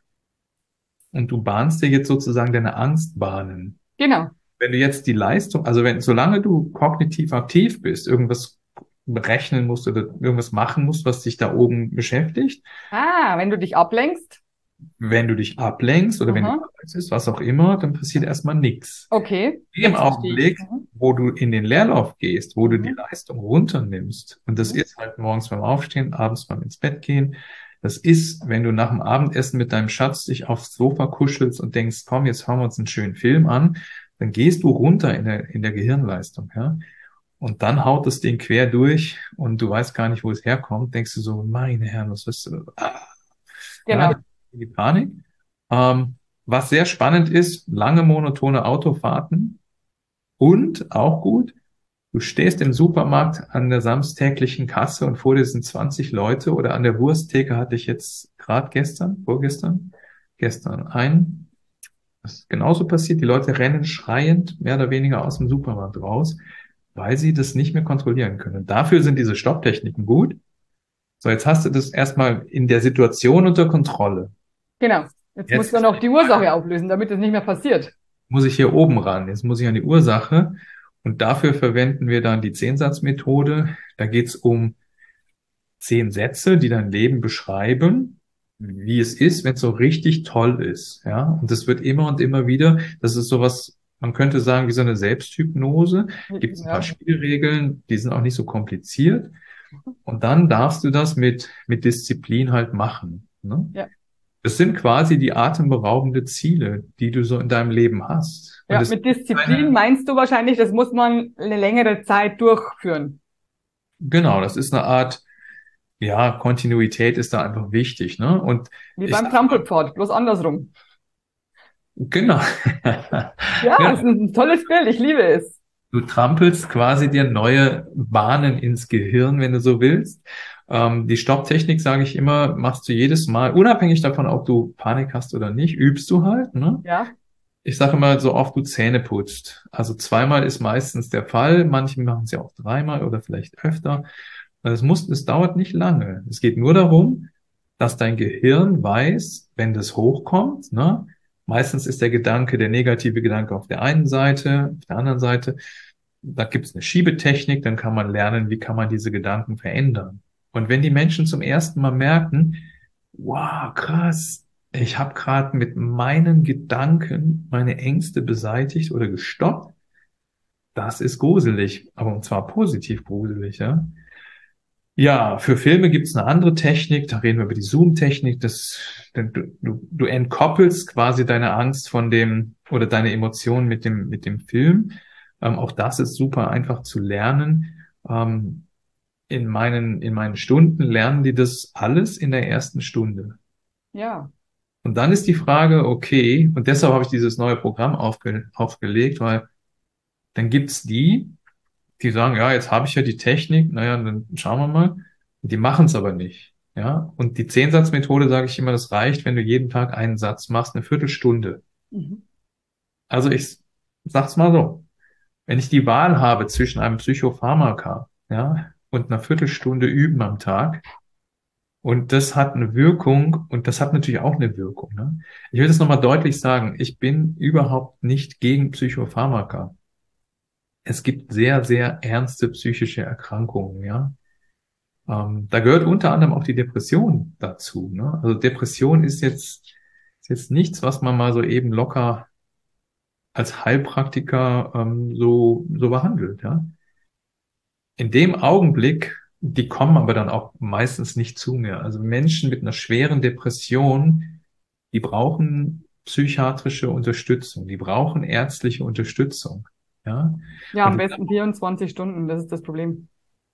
Und du bahnst dir jetzt sozusagen deine Angstbahnen. Genau. Wenn du jetzt die Leistung, also solange du kognitiv aktiv bist, irgendwas berechnen musst oder irgendwas machen musst, was dich da oben beschäftigt, Ah, wenn du dich ablenkst. wenn du dich ablenkst oder wenn du Aha. arbeitest, was auch immer, dann passiert erstmal nichts. Okay, Im jetzt verstehe ich. Augenblick, Mhm. wo du in den Leerlauf gehst, wo du die Mhm. Leistung runternimmst, und das Mhm. ist halt morgens beim Aufstehen, abends beim ins Bett gehen, das ist, wenn du nach dem Abendessen mit deinem Schatz dich aufs Sofa kuschelst und denkst, komm, jetzt schauen wir uns einen schönen Film an, dann gehst du runter in der Gehirnleistung, ja. Und dann haut das Ding quer durch und du weißt gar nicht, wo es herkommt, denkst du so, meine Herren, was ist das? Ja, Genau. die Panik. Was sehr spannend ist, lange monotone Autofahrten und auch gut, du stehst im Supermarkt an der samstäglichen Kasse und vor dir sind 20 Leute oder an der Wursttheke hatte ich jetzt gerade gestern das ist genauso passiert. Die Leute rennen schreiend mehr oder weniger aus dem Supermarkt raus, weil sie das nicht mehr kontrollieren können. Und dafür sind diese Stopptechniken gut. So, jetzt hast du das erstmal in der Situation unter Kontrolle. Genau. Jetzt musst Jetzt du dann auch die Ursache auflösen, damit das nicht mehr passiert. muss ich hier oben ran. Jetzt muss ich an die Ursache. Und dafür verwenden wir dann die Zehnsatzmethode. Da geht es um 10 Sätze, die dein Leben beschreiben, wie es ist, wenn es so richtig toll ist. Ja, und das wird immer und immer wieder. Das ist sowas, man könnte sagen, wie so eine Selbsthypnose. Gibt es ein paar Ja. Spielregeln, die sind auch nicht so kompliziert. Und dann darfst du das mit Disziplin halt machen. Ne? Ja. Das sind quasi die atemberaubende Ziele, die du so in deinem Leben hast. Und Ja, es mit ist Disziplin meinst du wahrscheinlich, das muss man eine längere Zeit durchführen. genau, das ist eine Art, ja, Kontinuität ist da einfach wichtig, ne? Und Wie ich beim sag mal, Trampelpfad, bloß andersrum. genau. Ja, es ist Genau. ein tolles Bild, ich liebe es. Du trampelst quasi dir neue Bahnen ins Gehirn, wenn du so willst. Die Stopptechnik, sage ich immer, machst du jedes Mal, unabhängig davon, ob du Panik hast oder nicht, übst du halt, ne? Ja, Ich sage immer, so oft du Zähne putzt. Also zweimal ist meistens der Fall. Manche machen es ja auch dreimal oder vielleicht öfter. Es dauert nicht lange. Es geht nur darum, dass dein Gehirn weiß, wenn das hochkommt, ne? Meistens ist der negative Gedanke auf der einen Seite, auf der anderen Seite. Da gibt es eine Schiebetechnik, dann kann man lernen, wie kann man diese Gedanken verändern. Und wenn die Menschen zum ersten Mal merken, wow, krass, ich habe gerade mit meinen Gedanken meine Ängste beseitigt oder gestoppt, das ist gruselig, aber und zwar positiv gruselig, ja. Ja, für Filme gibt es eine andere Technik, da reden wir über die Zoom-Technik, du entkoppelst quasi deine Angst von dem oder deine Emotionen mit dem Film. Auch das ist super einfach zu lernen. In meinen Stunden lernen die das alles in der ersten Stunde. Ja. Und dann ist die Frage, okay, und deshalb habe ich dieses neue Programm aufgelegt, weil dann gibt's die sagen, ja, jetzt habe ich ja die Technik, naja, dann schauen wir mal. Und die machen es aber nicht. Ja, und die Zehnsatzmethode, sage ich immer, das reicht, wenn du jeden Tag einen Satz machst, eine Viertelstunde. Mhm. Also ich sag's mal so, wenn ich die Wahl habe zwischen einem Psychopharmaka, ja, und einer Viertelstunde üben am Tag, und das hat eine Wirkung, und das hat natürlich auch eine Wirkung, ne? Ich will das nochmal deutlich sagen, ich bin überhaupt nicht gegen Psychopharmaka. Es gibt sehr, sehr ernste psychische Erkrankungen, ja. Da gehört unter anderem auch die Depression dazu, ne? Also Depression ist jetzt nichts, was man mal so eben locker als Heilpraktiker so behandelt, ja. In dem Augenblick, die kommen aber dann auch meistens nicht zu mir. Also Menschen mit einer schweren Depression, die brauchen psychiatrische Unterstützung, die brauchen ärztliche Unterstützung, ja. Ja, am Und besten 24 Stunden, das ist das Problem.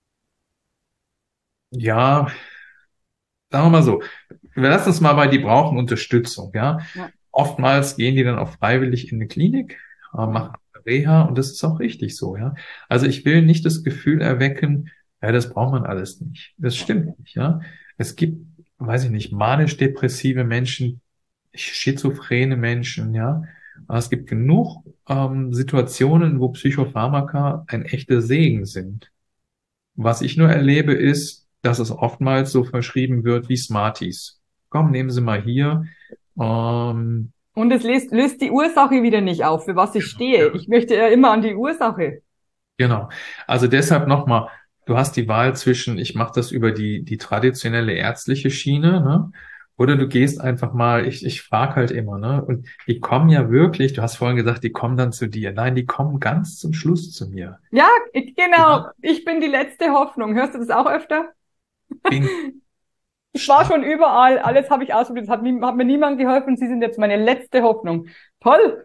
ja, sagen wir mal so, wir lassen uns mal bei, die brauchen Unterstützung, ja. Ja, Oftmals gehen die dann auch freiwillig in eine Klinik, ja, machen Reha und das ist auch richtig so, ja. Also ich will nicht das Gefühl erwecken, ja, das braucht man alles nicht. Das stimmt nicht, ja. Es gibt, weiß ich nicht, manisch-depressive Menschen, schizophrene Menschen, ja. Aber es gibt genug Situationen, wo Psychopharmaka ein echter Segen sind. Was ich nur erlebe, ist, dass es oftmals so verschrieben wird wie Smarties. Komm, nehmen Sie mal hier. Ähm, und es löst die Ursache wieder nicht auf, für was ich stehe. ja, Ich möchte ja immer an die Ursache. genau. Also deshalb nochmal, du hast die Wahl zwischen, ich mache das über die traditionelle ärztliche Schiene, ne? Oder du gehst einfach mal, ich frage halt immer, ne? Und die kommen ja wirklich, du hast vorhin gesagt, die kommen dann zu dir. Nein, die kommen ganz zum Schluss zu mir. Ja, genau. Ja, Ich bin die letzte Hoffnung. Hörst du das auch öfter? bin Ich war stark. schon überall, alles habe ich ausprobiert, hat mir niemand geholfen. Sie sind jetzt meine letzte Hoffnung. Toll.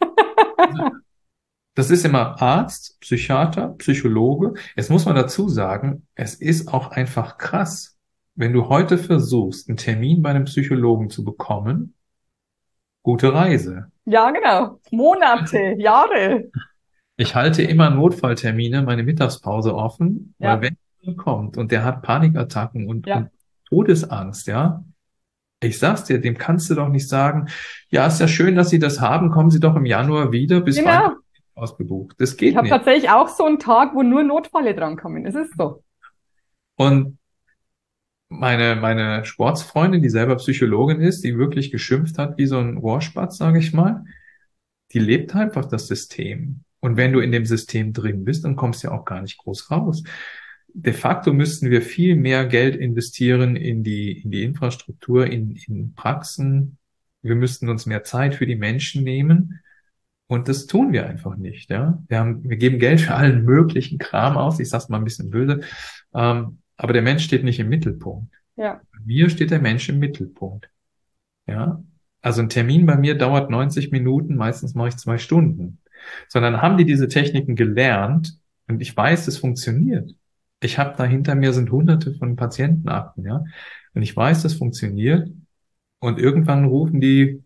Das ist immer Arzt, Psychiater, Psychologe. Jetzt muss man dazu sagen, es ist auch einfach krass, wenn du heute versuchst, einen Termin bei einem Psychologen zu bekommen, gute Reise. Ja, genau. Monate, Jahre. Ich halte immer Notfalltermine, meine Mittagspause offen, weil Ja, wenn jemand kommt und der hat Panikattacken ja, und Todesangst, ja, ich sag's dir, dem kannst du doch nicht sagen, ja, ist ja schön, dass Sie das haben, kommen Sie doch im Januar wieder, bis Weihnachten genau. ausgebucht. Das Ich geht habe nicht. tatsächlich auch so einen Tag, wo nur Notfälle drankommen. Es ist so. Und meine Sportsfreundin, die selber Psychologin ist, die wirklich geschimpft hat wie so ein Rohrspatz, sage ich mal, die lebt einfach das System. Und wenn du in dem System drin bist, dann kommst du ja auch gar nicht groß raus. De facto müssten wir viel mehr Geld investieren in die Infrastruktur, in Praxen. Wir müssten uns mehr Zeit für die Menschen nehmen. Und das tun wir einfach nicht, ja. Wir geben Geld für allen möglichen Kram aus. Ich sag's mal ein bisschen böse. Aber der Mensch steht nicht im Mittelpunkt. Ja, Bei mir steht der Mensch im Mittelpunkt. Ja, also ein Termin bei mir dauert 90 Minuten, meistens mache ich 2 Stunden. Sondern haben die diese Techniken gelernt und ich weiß, es funktioniert. Ich habe da hinter mir sind hunderte von Patientenakten, ja. Und ich weiß, das funktioniert. Und irgendwann rufen die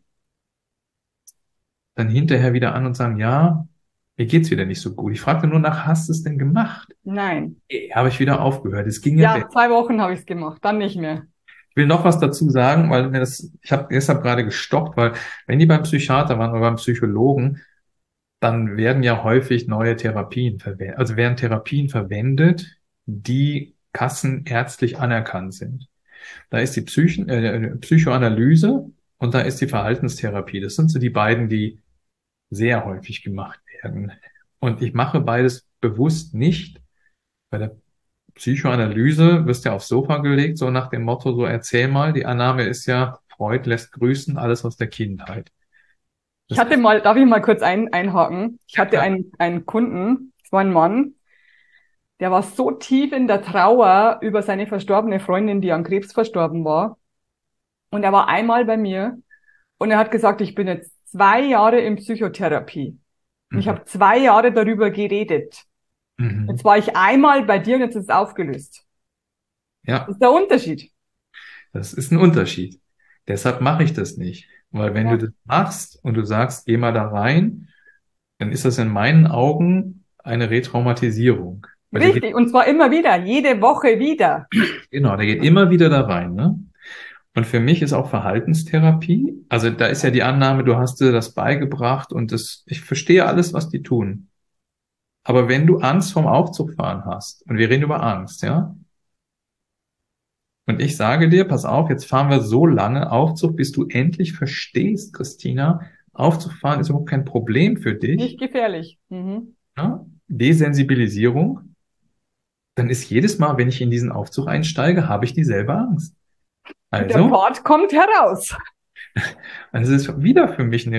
dann hinterher wieder an und sagen, ja, mir geht's wieder nicht so gut. Ich fragte nur nach, hast du es denn gemacht? nein. Habe ich wieder aufgehört. Es ging ja Ja, besser. 2 Wochen habe ich es gemacht, dann nicht mehr. Ich will noch was dazu sagen, weil ich habe deshalb gerade gestoppt, weil wenn die beim Psychiater waren oder beim Psychologen, dann werden ja häufig neue Therapien verwendet, also werden Therapien verwendet, die kassenärztlich anerkannt sind. Da ist die Psychoanalyse und da ist die Verhaltenstherapie. Das sind so die beiden, die sehr häufig gemacht werden. Und ich mache beides bewusst nicht. Bei der Psychoanalyse wirst du ja aufs Sofa gelegt, so nach dem Motto, so erzähl mal. Die Annahme ist ja, Freud lässt grüßen, alles aus der Kindheit. Ich hatte mal, darf ich mal kurz einhaken? Ich hatte Ja. einen Kunden, das war ein Mann, der war so tief in der Trauer über seine verstorbene Freundin, die an Krebs verstorben war. Und er war einmal bei mir und er hat gesagt, ich bin jetzt 2 Jahre in Psychotherapie. Und ich Mhm. habe 2 Jahre darüber geredet. Jetzt Mhm. war ich einmal bei dir und jetzt ist es aufgelöst. Das Ja, ist der Unterschied. das ist ein Unterschied. Deshalb mache ich das nicht. Weil wenn du Ja. das machst und du sagst, geh mal da rein, dann ist das in meinen Augen eine Retraumatisierung. Weil der geht, Richtig. Und zwar immer wieder, jede Woche wieder. genau, der geht immer wieder da rein, ne? Und für mich ist auch Verhaltenstherapie, also da ist ja die Annahme, du hast dir das beigebracht und das, ich verstehe alles, was die tun. Aber wenn du Angst vorm Aufzugfahren hast, und wir reden über Angst, ja, und ich sage dir, pass auf, jetzt fahren wir so lange Aufzug, bis du endlich verstehst, Christina, Aufzug fahren ist überhaupt kein Problem für Nicht dich, gefährlich. Mhm. ja? Desensibilisierung, dann ist jedes Mal, wenn ich in diesen Aufzug einsteige, habe ich dieselbe Angst. Und der Also, Port kommt heraus. also es ist wieder für mich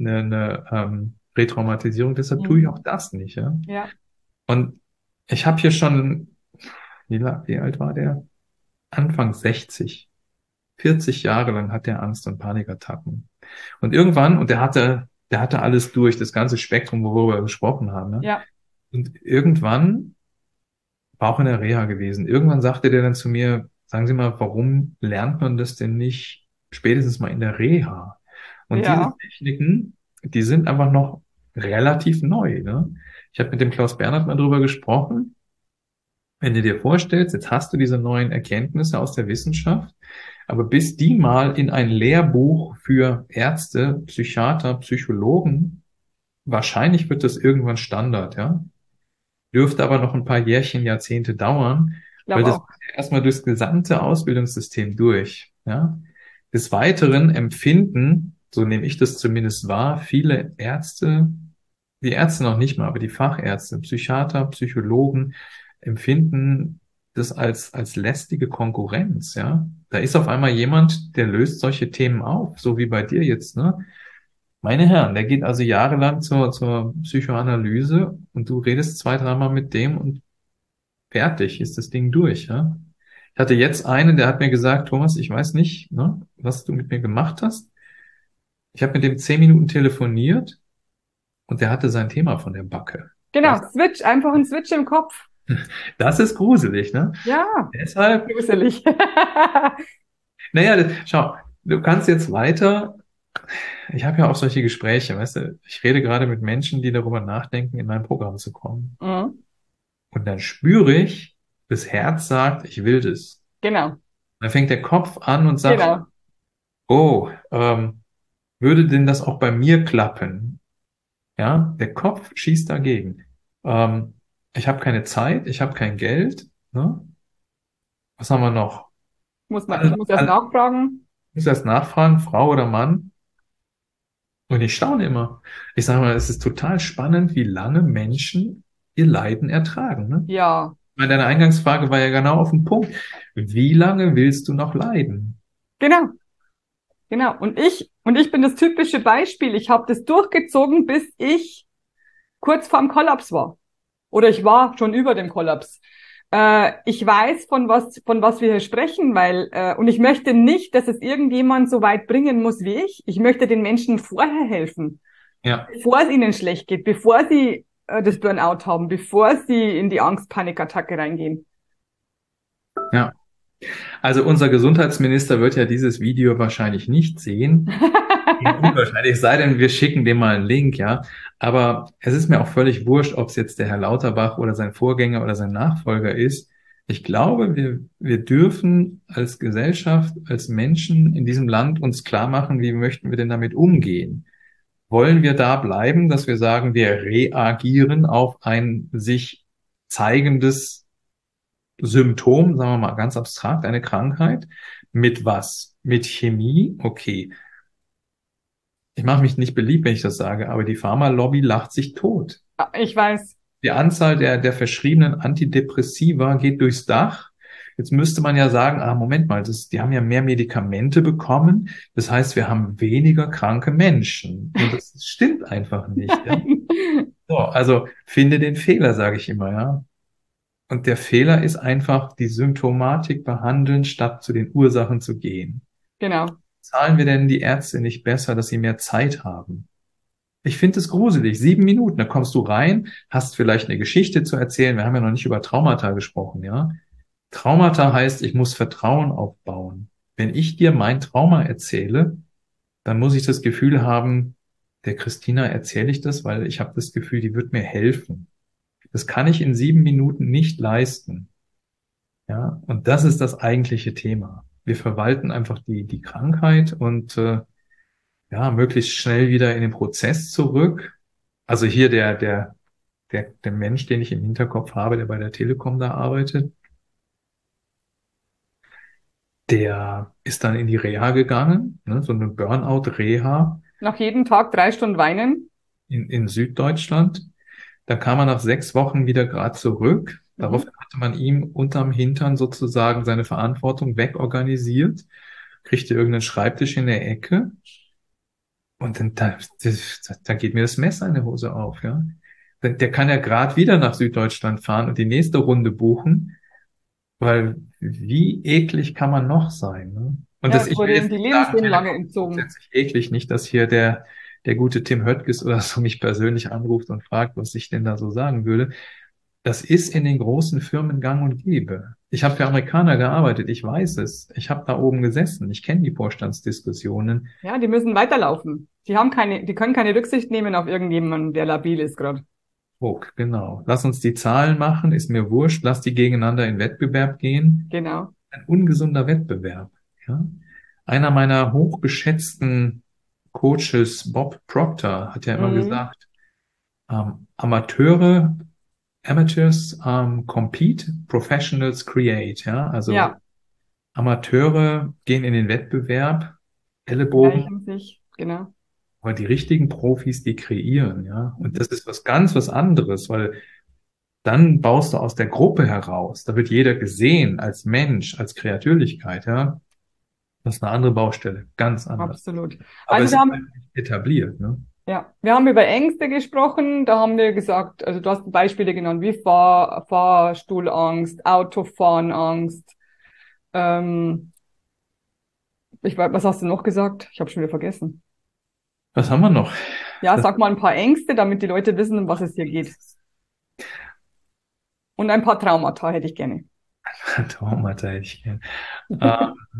Retraumatisierung, deshalb tue ich auch Mhm. das nicht, ja. Ja. Und ich habe hier schon, wie alt war der? Anfang 60. 40 Jahre lang hat er Angst und Panikattacken. Und irgendwann, und der hatte alles durch, das ganze Spektrum, worüber wir gesprochen haben, ne? Ja. Und irgendwann war auch in der Reha gewesen. Irgendwann sagte der dann zu mir, sagen Sie mal, warum lernt man das denn nicht spätestens mal in der Reha? Und diese Ja. Techniken, die sind einfach noch relativ neu, ne? Ich habe mit dem Klaus Bernhard mal drüber gesprochen. Wenn du dir vorstellst, jetzt hast du diese neuen Erkenntnisse aus der Wissenschaft, aber bis die mal in ein Lehrbuch für Ärzte, Psychiater, Psychologen, wahrscheinlich wird das irgendwann Standard, ja. Dürfte aber noch ein paar Jährchen, Jahrzehnte dauern, Ich weil glaube das auch. muss ja erstmal durchs gesamte Ausbildungssystem durch, ja. Des Weiteren empfinden, so nehme ich das zumindest wahr, viele Ärzte, die Ärzte noch nicht mal, aber die Fachärzte, Psychiater, Psychologen empfinden das als lästige Konkurrenz, ja. Da ist auf einmal jemand, der löst solche Themen auf, so wie bei dir jetzt, ne? Meine Herren, der geht also jahrelang zur Psychoanalyse und du redest 2, 3 Mal mit dem und fertig ist das Ding durch, ja. Ich hatte jetzt einen, der hat mir gesagt, Thomas, ich weiß nicht, ne, was du mit mir gemacht hast. Ich habe mit dem 10 Minuten telefoniert und der hatte sein Thema von der Backe. Genau. Das, Switch. Einfach ein Switch im Kopf. das ist gruselig, ne? Ja. Deshalb, Gruselig. naja, schau, du kannst jetzt weiter. Ich habe ja auch solche Gespräche, weißt du, ich rede gerade mit Menschen, die darüber nachdenken, in mein Programm zu kommen. Mhm. Und dann spüre ich, das Herz sagt, ich will das. Genau. Dann fängt der Kopf an und sagt, Genau. oh, würde denn das auch bei mir klappen? Ja, der Kopf schießt dagegen. Ähm, ich habe keine Zeit, ich habe kein Geld. Ne? Was haben wir noch? Ich Alle, muss erst alle, nachfragen. ich muss erst nachfragen, Frau oder Mann. Und ich staune immer. Ich sage mal, es ist total spannend, wie lange Menschen ihr Leiden ertragen. Ne? Ja. Ich meine, deine Eingangsfrage war ja genau auf den Punkt. Wie lange willst du noch leiden? Genau. Genau. Und ich bin das typische Beispiel. Ich habe das durchgezogen, bis ich kurz vorm Kollaps war. Oder ich war schon über dem Kollaps. Ich weiß, von was wir hier sprechen, und ich möchte nicht, dass es irgendjemand so weit bringen muss wie ich. Ich möchte den Menschen vorher helfen, Ja, bevor es ihnen schlecht geht, bevor sie das Burnout haben, bevor sie in die Angst-Panikattacke reingehen. ja. Also unser Gesundheitsminister wird ja dieses Video wahrscheinlich nicht sehen. Unwahrscheinlich, es sei denn, wir schicken dem mal einen Link, ja. Aber es ist mir auch völlig wurscht, ob es jetzt der Herr Lauterbach oder sein Vorgänger oder sein Nachfolger ist. Ich glaube, wir dürfen als Gesellschaft, als Menschen in diesem Land uns klar machen, wie möchten wir denn damit umgehen? Wollen wir da bleiben, dass wir sagen, wir reagieren auf ein sich zeigendes Symptom, sagen wir mal ganz abstrakt, eine Krankheit. Mit was? Mit Chemie? Okay. Ich mache mich nicht beliebt, wenn ich das sage, aber die Pharmalobby lacht sich tot. Ah, ich weiß. Die Anzahl der verschriebenen Antidepressiva geht durchs Dach. Jetzt müsste man ja sagen, Moment mal, die haben ja mehr Medikamente bekommen. Das heißt, wir haben weniger kranke Menschen. Und das stimmt einfach nicht. Ja? Nein. So, also finde den Fehler, sage ich immer, ja. Und der Fehler ist einfach, die Symptomatik behandeln, statt zu den Ursachen zu gehen. Genau. Zahlen wir denn die Ärzte nicht besser, dass sie mehr Zeit haben? Ich finde es gruselig. 7 Minuten, da kommst du rein, hast vielleicht eine Geschichte zu erzählen. Wir haben ja noch nicht über Traumata gesprochen, ja. Traumata heißt, ich muss Vertrauen aufbauen. Wenn ich dir mein Trauma erzähle, dann muss ich das Gefühl haben, der Christina erzähle ich das, weil ich habe das Gefühl, die wird mir helfen. Das kann ich in 7 Minuten nicht leisten. Ja, und das ist das eigentliche Thema. Wir verwalten einfach die Krankheit und ja, möglichst schnell wieder in den Prozess zurück. Also hier der Mensch, den ich im Hinterkopf habe, der bei der Telekom da arbeitet, der ist dann in die Reha gegangen, ne, so eine Burnout-Reha Nach jedem Tag 3 Stunden weinen. in Süddeutschland. Da kam er nach 6 Wochen wieder gerade zurück. Mhm. Daraufhin hatte man ihm unterm Hintern sozusagen seine Verantwortung wegorganisiert, kriegte irgendeinen Schreibtisch in der Ecke und dann da geht mir das Messer in der Hose auf, ja. Der kann ja gerade wieder nach Süddeutschland fahren und die nächste Runde buchen, weil wie eklig kann man noch sein, ne? Und Ja, das, es ich will wurde ihm jetzt die nicht sagen, Lebensgrundlage Telekom ist entzogen. grundsätzlich eklig, nicht, dass hier der gute Tim Höttges oder so mich persönlich anruft und fragt, was ich denn da so sagen würde. Das ist in den großen Firmen gang und gäbe. Ich habe für Amerikaner gearbeitet, ich weiß es. Ich habe da oben gesessen, ich kenne die Vorstandsdiskussionen. Ja, die müssen weiterlaufen. Die können keine Rücksicht nehmen auf irgendjemanden, der labil ist gerade. Druck, genau. Lass uns die Zahlen machen, ist mir wurscht, lass die gegeneinander in Wettbewerb gehen. Genau. Ein ungesunder Wettbewerb. Ja? Einer meiner hochgeschätzten Coaches, Bob Proctor, hat ja immer Mhm. gesagt, Amateurs compete, Professionals create. Ja? Also Ja, Amateure gehen in den Wettbewerb, Ellenbogen, gleichen sich. Genau. aber die richtigen Profis, die kreieren. Ja? Und das ist was anderes, weil dann baust du aus der Gruppe heraus. Da wird jeder gesehen als Mensch, als Kreatürlichkeit, ja. Das ist eine andere Baustelle, ganz anders. Absolut. Aber Also es ist halt nicht etabliert, ne? wir haben über Ängste gesprochen. Da haben wir gesagt, also du hast Beispiele genannt, wie Fahrstuhlangst, Autofahrenangst. Ähm, ich weiß, was hast du noch gesagt? Ich habe schon wieder vergessen. Was haben wir noch? Ja, Das sag mal ein paar Ängste, damit die Leute wissen, um was es hier geht. Und ein paar Traumata hätte ich gerne. Traumata hätte ich gern. Äh,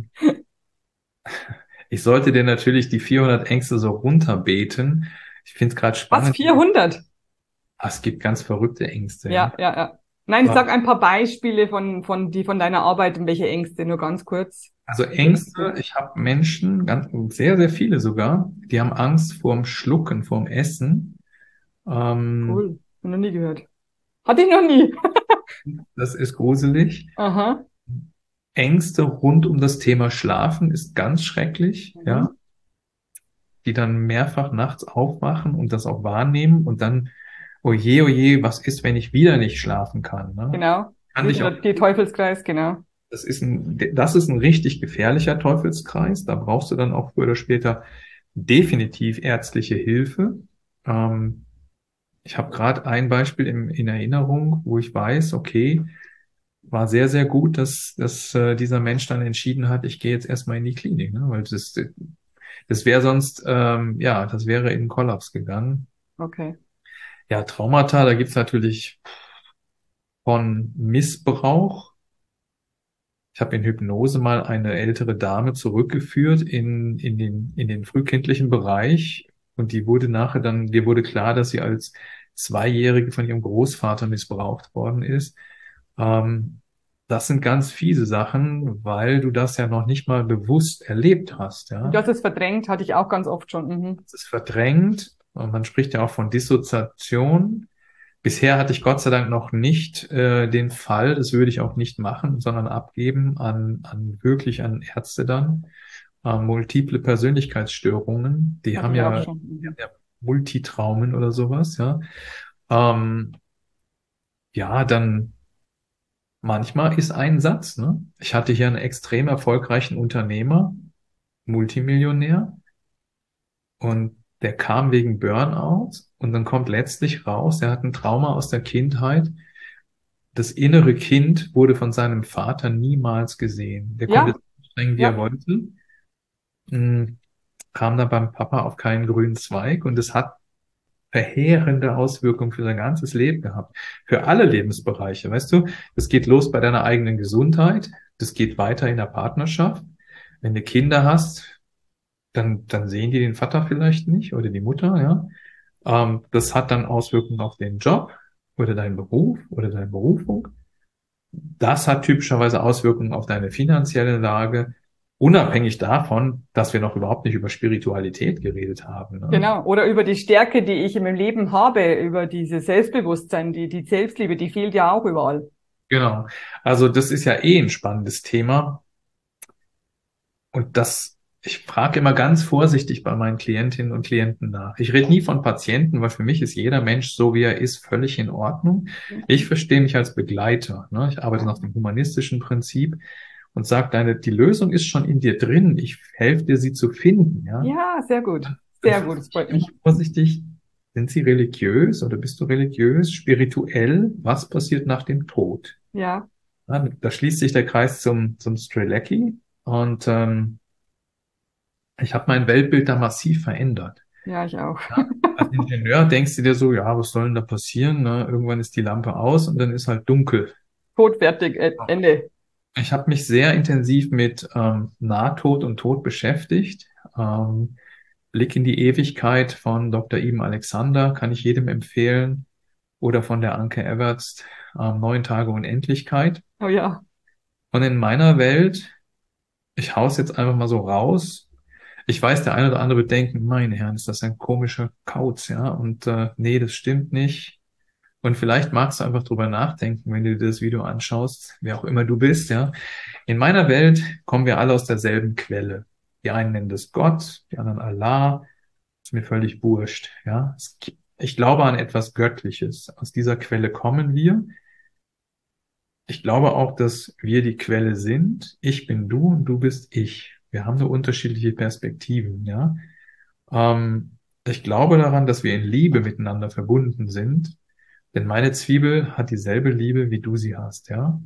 Ich sollte dir natürlich die 400 Ängste so runterbeten. Ich finde es gerade Was, spannend. 400? Es gibt ganz verrückte Ängste, ja. Ja, ja, ja. Nein, ich Äh, sag ein paar Beispiele von deiner Arbeit und welche Ängste, nur ganz kurz. Also Welche Ängste, Ängste? ich habe Menschen, sehr, sehr viele sogar, die haben Angst vorm Schlucken, vorm Essen. Ähm, Cool. Noch nie gehört. Hatte ich noch nie. Das ist gruselig. Aha. Ängste rund um das Thema Schlafen ist ganz schrecklich, ja, Mhm. die dann mehrfach nachts aufwachen und das auch wahrnehmen und dann, oh je, was ist, wenn ich wieder nicht schlafen kann, ne? Genau. Kann dich Wieder auch, der Teufelskreis, genau. das ist ein richtig gefährlicher Teufelskreis. Da brauchst du dann auch früher oder später definitiv ärztliche Hilfe. Ähm, Ich habe gerade ein Beispiel in Erinnerung, wo ich weiß, okay, war sehr, sehr gut, dass dieser Mensch dann entschieden hat, ich gehe jetzt erstmal in die Klinik, ne? Weil das wäre sonst, ja, das wäre in den Kollaps gegangen. Okay. Ja, Traumata, da gibt's natürlich von Missbrauch. Ich habe in Hypnose mal eine ältere Dame zurückgeführt in den frühkindlichen Bereich und die wurde nachher dann, dir wurde klar, dass sie als Zweijährige von ihrem Großvater missbraucht worden ist. Ähm, Das sind ganz fiese Sachen, weil du das ja noch nicht mal bewusst erlebt hast, Und ja. das ist verdrängt, hatte ich auch ganz oft schon. Mhm. Es ist verdrängt und man spricht ja auch von Dissoziation. Bisher hatte ich Gott sei Dank noch nicht den Fall, das würde ich auch nicht machen, sondern abgeben wirklich an Ärzte dann. Multiple Persönlichkeitsstörungen, Hatte ich auch schon. die Mhm. haben ja Multitraumen oder sowas, ja. Ähm, ja, dann manchmal ist ein Satz, ne? Ich hatte hier einen extrem erfolgreichen Unternehmer, Multimillionär, und der kam wegen Burnout und dann kommt letztlich raus, er hat ein Trauma aus der Kindheit. Das innere Kind wurde von seinem Vater niemals gesehen. Der konnte Ja, es anstrengen, wie er ja, wollte, mm, kam da beim Papa auf keinen grünen Zweig und es hat verheerende Auswirkungen für sein ganzes Leben gehabt. Für alle Lebensbereiche, weißt du? Das geht los bei deiner eigenen Gesundheit, das geht weiter in der Partnerschaft. Wenn du Kinder hast, dann sehen die den Vater vielleicht nicht oder die Mutter, ja. Das hat dann Auswirkungen auf den Job oder deinen Beruf oder deine Berufung. Das hat typischerweise Auswirkungen auf deine finanzielle Lage, unabhängig davon, dass wir noch überhaupt nicht über Spiritualität geredet haben. Ne? genau. Oder über die Stärke, die ich in meinem Leben habe, über dieses Selbstbewusstsein, die Selbstliebe, die fehlt ja auch überall. Genau. Also das ist ja eh ein spannendes Thema. Und ich frage immer ganz vorsichtig bei meinen Klientinnen und Klienten nach. Ich rede nie von Patienten, weil für mich ist jeder Mensch so, wie er ist, völlig in Ordnung. Ich verstehe mich als Begleiter. Ne? Ich arbeite nach dem humanistischen Prinzip und sage, die Lösung ist schon in dir drin. Ich helfe dir, sie zu finden. Ja? Ja, sehr gut. Dann Sehr frage gut, das ich freut immer mich. vorsichtig, sind Sie religiös oder bist du religiös, spirituell? Was passiert nach dem Tod? Ja, Ja, da schließt sich der Kreis zum Strzelecki und ich habe mein Weltbild da massiv verändert. ja, ich auch. Ja, als Ingenieur denkst du dir so, ja, was soll denn da passieren? Ne? Irgendwann ist die Lampe aus und dann ist halt dunkel. Tod, fertig, Ende. Ich habe mich sehr intensiv mit Nahtod und Tod beschäftigt. Ähm, Blick in die Ewigkeit von Dr. Ibn Alexander kann ich jedem empfehlen. Oder von der Anke Everts, 9 Tage Unendlichkeit. Oh ja. Und in meiner Welt, ich hau's jetzt einfach mal so raus. Ich weiß, der eine oder andere wird denken, meine Herren, ist das ein komischer Kauz, ja? Und nee, das stimmt nicht. Und vielleicht magst du einfach drüber nachdenken, wenn du dir das Video anschaust, wer auch immer du bist, ja. In meiner Welt kommen wir alle aus derselben Quelle. Die einen nennen das Gott, die anderen Allah. Ist mir völlig wurscht, ja. Ich glaube an etwas Göttliches. Aus dieser Quelle kommen wir. Ich glaube auch, dass wir die Quelle sind. Ich bin du und du bist ich. Wir haben nur unterschiedliche Perspektiven, ja. Ich glaube daran, dass wir in Liebe miteinander verbunden sind, denn meine Zwiebel hat dieselbe Liebe, wie du sie hast, ja.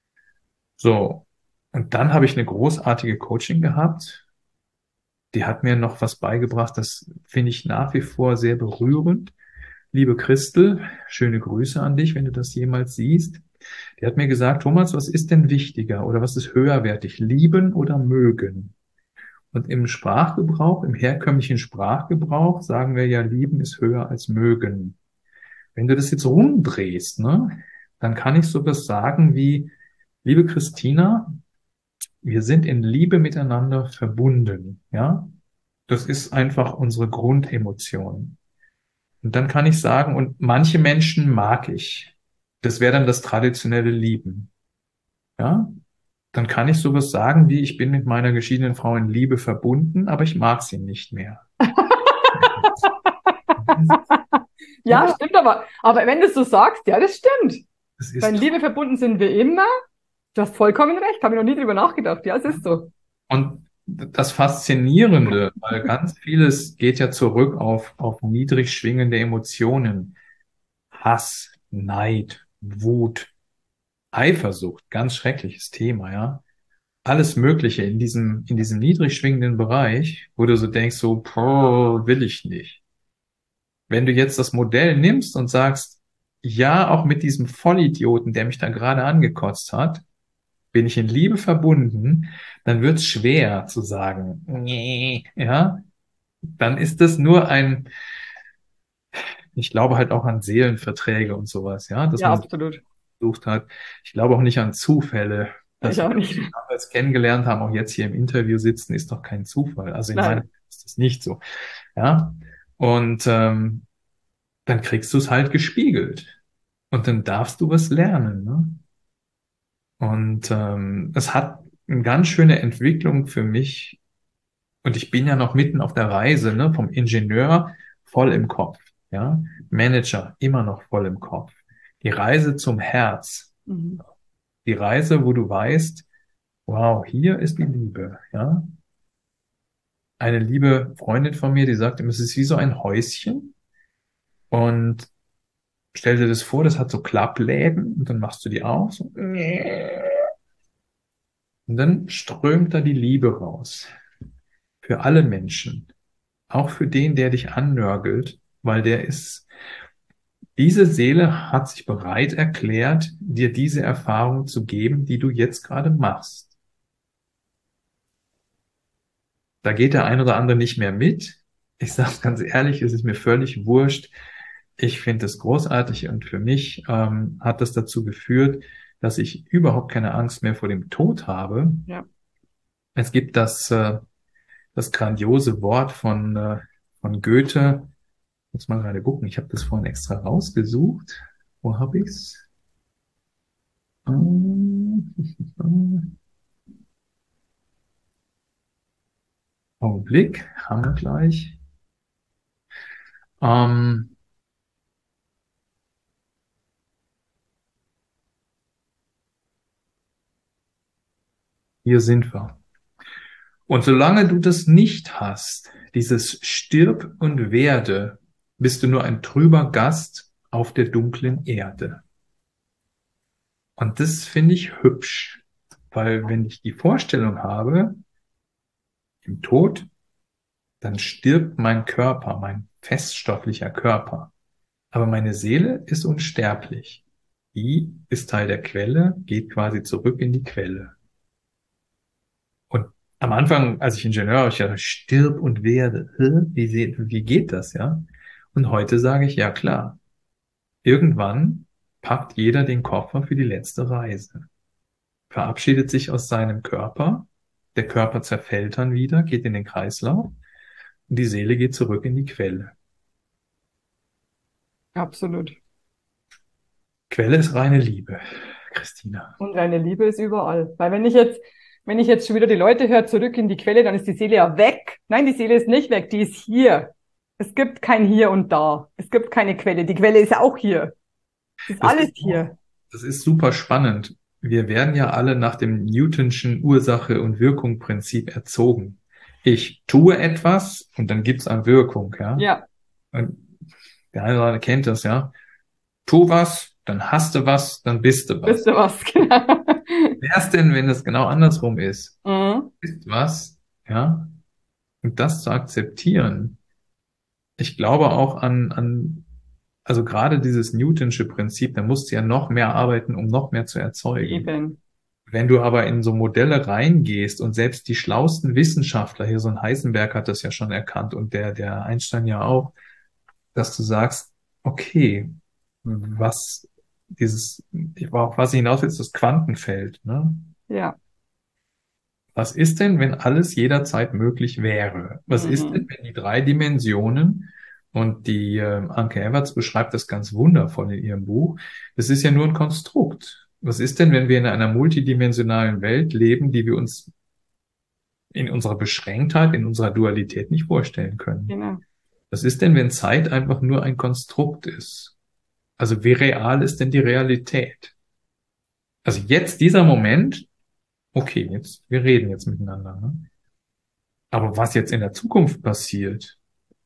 So. Und dann habe ich eine großartige Coaching gehabt. Die hat mir noch was beigebracht, das finde ich nach wie vor sehr berührend. Liebe Christel, schöne Grüße an dich, wenn du das jemals siehst. Die hat mir gesagt, Thomas, was ist denn wichtiger oder was ist höherwertig, lieben oder mögen? Und im Sprachgebrauch, im herkömmlichen Sprachgebrauch sagen wir ja, lieben ist höher als mögen. Wenn du das jetzt rumdrehst, ne, dann kann ich sowas sagen wie, liebe Christina, wir sind in Liebe miteinander verbunden, ja? Das ist einfach unsere Grundemotion. Und dann kann ich sagen, und manche Menschen mag ich. Das wäre dann das traditionelle Lieben, ja? Dann kann ich sowas sagen wie, ich bin mit meiner geschiedenen Frau in Liebe verbunden, aber ich mag sie nicht mehr. Ja, Ja, stimmt aber. Aber wenn du es so sagst, ja, das stimmt. das Weil in ist Liebe verbunden sind wir immer. Du hast vollkommen recht, habe ich noch nie drüber nachgedacht. Ja, es ist so. Und das Faszinierende, weil ganz vieles geht ja zurück auf niedrig schwingende Emotionen. Hass, Neid, Wut, Eifersucht, ganz schreckliches Thema, ja. Alles Mögliche in diesem niedrig schwingenden Bereich, wo du so denkst, so, boah, will ich nicht. Wenn du jetzt das Modell nimmst und sagst, ja, auch mit diesem Vollidioten, der mich da gerade angekotzt hat, bin ich in Liebe verbunden, dann wird's schwer zu sagen, nee, ja, dann ist das nur ich glaube halt auch an Seelenverträge und sowas, ja, dass Ja, man sich absolut. gesucht hat. Ich glaube auch nicht an Zufälle, Ich dass auch wir nicht. uns damals kennengelernt haben, auch jetzt hier im Interview sitzen, ist doch kein Zufall. Also in meinem Nein. Leben ist das nicht so, ja. Und dann kriegst du es halt gespiegelt. Und dann darfst du was lernen, ne? Und es hat eine ganz schöne Entwicklung für mich. Und ich bin ja noch mitten auf der Reise, ne? Vom Ingenieur voll im Kopf, ja? Manager immer noch voll im Kopf. Die Reise zum Herz. Mhm. Die Reise, wo du weißt, wow, hier ist die Liebe, ja? Eine liebe Freundin von mir, die sagt immer, es ist wie so ein Häuschen. Und stell dir das vor, das hat so Klappläden und dann machst du die auf. So. Und dann strömt da die Liebe raus. Für alle Menschen. Auch für den, der dich annörgelt, weil diese Seele hat sich bereit erklärt, dir diese Erfahrung zu geben, die du jetzt gerade machst. Da geht der ein oder andere nicht mehr mit. Ich sage ganz ehrlich, es ist mir völlig wurscht. Ich finde es großartig und für mich hat das dazu geführt, dass ich überhaupt keine Angst mehr vor dem Tod habe. Ja. Es gibt das grandiose Wort von Goethe. Muss mal gerade gucken. Ich habe das vorhin extra rausgesucht. Wo habe ich's? Augenblick, haben wir gleich. Ähm, Hier sind wir. Und solange du das nicht hast, dieses Stirb und werde, bist du nur ein trüber Gast auf der dunklen Erde. Und das finde ich hübsch, weil wenn ich die Vorstellung habe, im Tod, dann stirbt mein Körper, mein feststofflicher Körper. Aber meine Seele ist unsterblich. Die ist Teil der Quelle, geht quasi zurück in die Quelle. Und am Anfang, als ich Ingenieur war, ich dachte, stirb und werde. Wie geht das, ja? Und heute sage ich, ja klar, irgendwann packt jeder den Koffer für die letzte Reise, verabschiedet sich aus seinem Körper, der Körper zerfällt dann wieder, geht in den Kreislauf und die Seele geht zurück in die Quelle. Absolut. Quelle ist reine Liebe, Christina. Und reine Liebe ist überall. Weil wenn ich jetzt schon wieder die Leute höre, zurück in die Quelle, dann ist die Seele ja weg. Nein, die Seele ist nicht weg, die ist hier. Es gibt kein Hier und Da. Es gibt keine Quelle. Die Quelle ist ja auch hier. Es ist Das alles ist, hier. das ist super spannend. Wir werden ja alle nach dem Newtonschen Ursache- und Wirkung-Prinzip erzogen. Ich tue etwas und dann gibt's eine Wirkung, ja. Ja, Und der eine oder andere kennt das, ja. Tu was, dann hast du was, dann bist du wisst was. ihr was? Genau. Wär's denn, wenn es genau andersrum ist? Mhm. Ist was, ja. Und das zu akzeptieren. Ich glaube auch also gerade dieses Newtonsche Prinzip, da musst du ja noch mehr arbeiten, um noch mehr zu erzeugen. Eben. Wenn du aber in so Modelle reingehst und selbst die schlauesten Wissenschaftler, hier so ein Heisenberg hat das ja schon erkannt und der Einstein ja auch, dass du sagst, okay, was auf was ich hinaus will, ist das Quantenfeld, ne? Ja. Was ist denn, wenn alles jederzeit möglich wäre? Was ist denn, Mhm. wenn die drei Dimensionen, und die Anke Everts beschreibt das ganz wundervoll in ihrem Buch, das ist ja nur ein Konstrukt. Was ist denn, wenn wir in einer multidimensionalen Welt leben, die wir uns in unserer Beschränktheit, in unserer Dualität nicht vorstellen können? Genau. Was ist denn, wenn Zeit einfach nur ein Konstrukt ist? Also wie real ist denn die Realität? Also jetzt dieser Moment, okay, wir reden jetzt miteinander, ne? Aber was jetzt in der Zukunft passiert,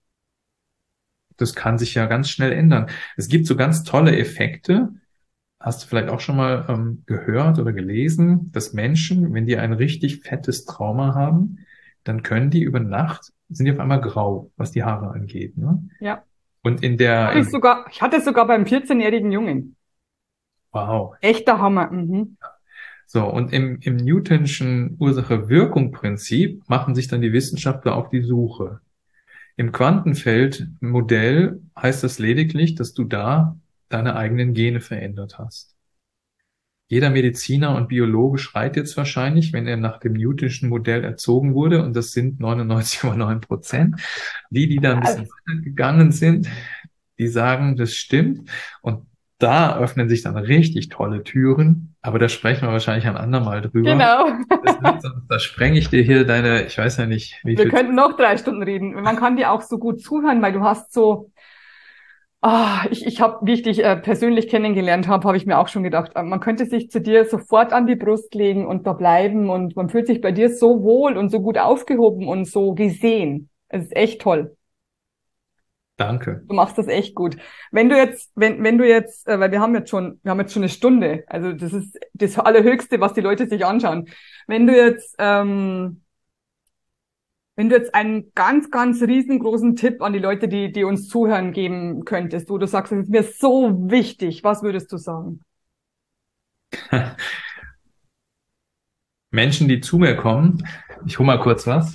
das kann sich ja ganz schnell ändern. Es gibt so ganz tolle Effekte. Hast du vielleicht auch schon mal gehört oder gelesen, dass Menschen, wenn die ein richtig fettes Trauma haben, dann können die über Nacht, sind die auf einmal grau, was die Haare angeht, ne? Ja. Und Ich hatte es sogar beim 14-jährigen Jungen. wow. Echter Hammer. Mhm. So, und im Newtonschen Ursache-Wirkung-Prinzip machen sich dann die Wissenschaftler auf die Suche. Im Quantenfeldmodell heißt das lediglich, dass du da deine eigenen Gene verändert hast. Jeder Mediziner und Biologe schreit jetzt wahrscheinlich, wenn er nach dem Newtonschen Modell erzogen wurde, und das sind 99,9%, die da ein Ja, bisschen weiter gegangen sind, die sagen, das stimmt. Und da öffnen sich dann richtig tolle Türen, aber da sprechen wir wahrscheinlich ein andermal drüber. Genau. Da sprenge ich dir hier deine, ich weiß ja nicht, wie Wir viel. könnten noch 3 Stunden reden. Man kann dir auch so gut zuhören, weil du hast so, ich habe, wie ich dich persönlich kennengelernt habe ich mir auch schon gedacht, man könnte sich zu dir sofort an die Brust legen und da bleiben und man fühlt sich bei dir so wohl und so gut aufgehoben und so gesehen. Es ist echt toll. Danke. Du machst das echt gut. Wenn du jetzt, weil wir haben jetzt schon 1 Stunde, also das ist das Allerhöchste, was die Leute sich anschauen. Wenn du jetzt, wenn du jetzt einen ganz, ganz riesengroßen Tipp an die Leute, die uns zuhören, geben könntest, wo du sagst, das ist mir so wichtig, was würdest du sagen? Menschen, die zu mir kommen, ich hole mal kurz was.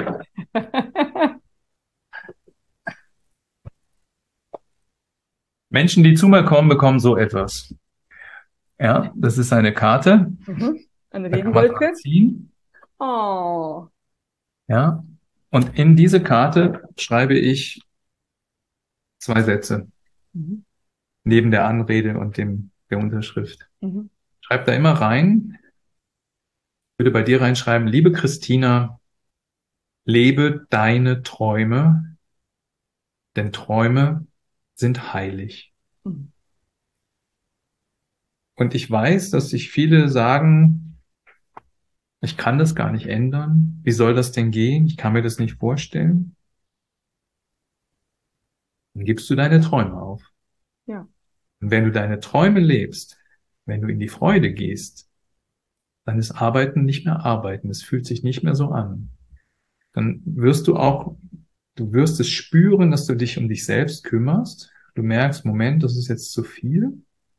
Menschen, die zu mir kommen, bekommen so etwas. Ja, das ist eine Karte, Eine da kann man dran Regenwolke? ziehen. Oh. Ja, und in diese Karte schreibe ich 2 Sätze Mhm. neben der Anrede und der Unterschrift. Mhm. Schreib da immer rein, würde bei dir reinschreiben, liebe Christina, lebe deine Träume, denn Träume sind heilig. Mhm. Und ich weiß, dass sich viele sagen, ich kann das gar nicht ändern. Wie soll das denn gehen? Ich kann mir das nicht vorstellen. Dann gibst du deine Träume auf. Ja. Und wenn du deine Träume lebst, wenn du in die Freude gehst, dann ist Arbeiten nicht mehr Arbeiten. Es fühlt sich nicht mehr so an. Dann du wirst es spüren, dass du dich um dich selbst kümmerst. Du merkst, Moment, das ist jetzt zu viel.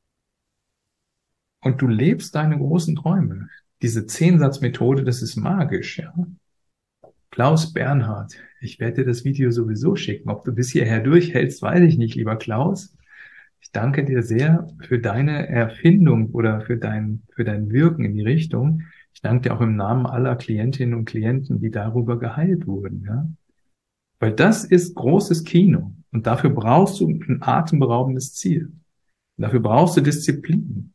Und du lebst deine großen Träume. Diese 10-Satz-Methode, das ist magisch, ja. Klaus Bernhard, ich werde dir das Video sowieso schicken. Ob du bis hierher durchhältst, weiß ich nicht, lieber Klaus. Ich danke dir sehr für deine Erfindung oder für dein Wirken in die Richtung. Ich danke dir auch im Namen aller Klientinnen und Klienten, die darüber geheilt wurden, ja. Weil das ist großes Kino. Und dafür brauchst du ein atemberaubendes Ziel. Dafür brauchst du Disziplin.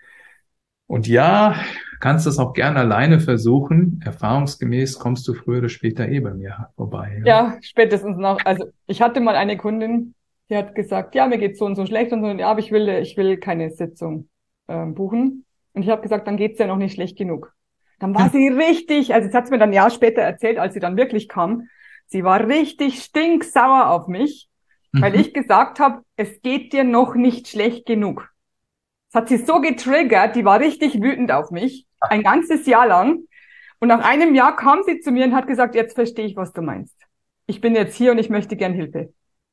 Und ja, kannst das auch gerne alleine versuchen. Erfahrungsgemäß kommst du früher oder später bei mir vorbei. Ja? Ja, spätestens noch. Also ich hatte mal eine Kundin, die hat gesagt, ja, mir geht's so und so schlecht und so, ja, aber ich will keine Sitzung buchen. Und ich habe gesagt, dann geht's ja noch nicht schlecht genug. Dann war sie richtig, also sie hat's mir dann ein Jahr später erzählt, als sie dann wirklich kam, sie war richtig stinksauer auf mich, weil Mhm. ich gesagt habe, es geht dir noch nicht schlecht genug. Das hat sie so getriggert, die war richtig wütend auf mich, ein ganzes Jahr lang. Und nach einem Jahr kam sie zu mir und hat gesagt, jetzt verstehe ich, was du meinst. Ich bin jetzt hier und ich möchte gern Hilfe.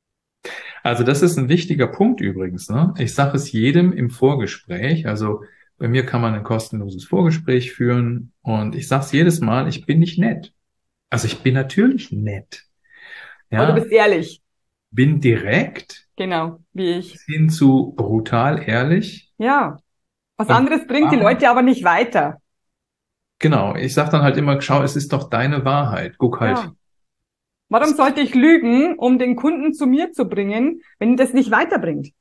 Also das ist ein wichtiger Punkt übrigens. Ne? Ich sage es jedem im Vorgespräch. Also bei mir kann man ein kostenloses Vorgespräch führen und ich sage es jedes Mal, ich bin nicht nett. Also ich bin natürlich nett. Aber du Ja, bist ehrlich. bin direkt Genau, wie ich. bis hin zu brutal ehrlich. Ja. Was Und anderes bringt die Leute aber nicht weiter. genau, ich sage dann halt immer, schau, es ist doch deine Wahrheit. Guck halt. Ja. Warum sollte ich lügen, um den Kunden zu mir zu bringen, wenn das nicht weiterbringt?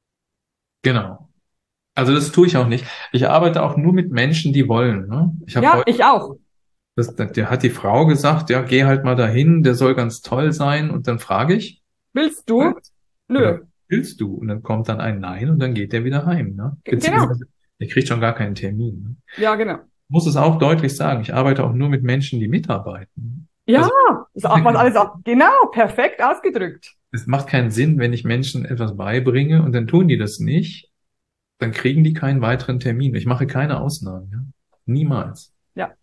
Genau. Also das tue ich auch nicht. Ich arbeite auch nur mit Menschen, die wollen. Ne? Ich habe Ja, heute, ich auch. der hat die Frau gesagt, ja, geh halt mal dahin, der soll ganz toll sein. Und dann frage ich, Willst du? genau, Nö. willst du? Und dann kommt dann ein Nein und dann geht der wieder heim. Ne? Genau. Beziehungsweise, der kriegt schon gar keinen Termin. Ne? Ja, genau. Ich muss es auch deutlich sagen, ich arbeite auch nur mit Menschen, die mitarbeiten. Ja, Also ist auch was alles auch. Genau, perfekt ausgedrückt. es macht keinen Sinn, wenn ich Menschen etwas beibringe und dann tun die das nicht, dann kriegen die keinen weiteren Termin. Ich mache keine Ausnahmen. Ja? Niemals. Ja,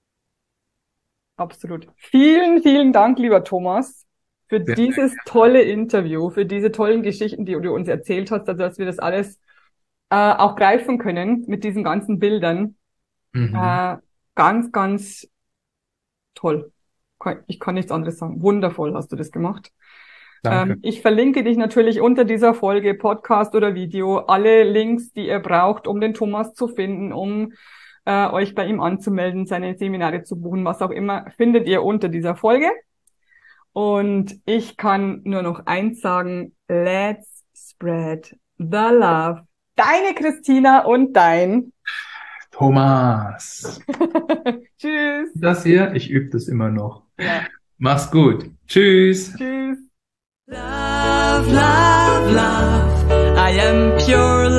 absolut. Vielen, vielen Dank, lieber Thomas, für Sehr, sehr dieses tolle Interview, für diese tollen Geschichten, die du uns erzählt hast, also dass wir das alles auch greifen können mit diesen ganzen Bildern. Mhm. Ganz, ganz toll. Ich kann nichts anderes sagen. Wundervoll hast du das gemacht. Danke. Ich verlinke dich natürlich unter dieser Folge, Podcast oder Video, alle Links, die ihr braucht, um den Thomas zu finden, um euch bei ihm anzumelden, seine Seminare zu buchen, was auch immer, findet ihr unter dieser Folge. Und ich kann nur noch eins sagen, let's spread the love Deine Christina und dein Thomas. Tschüss. Das hier, ich übe das immer noch. Ja. Mach's gut. Tschüss. Tschüss. Love, love, love. I am pure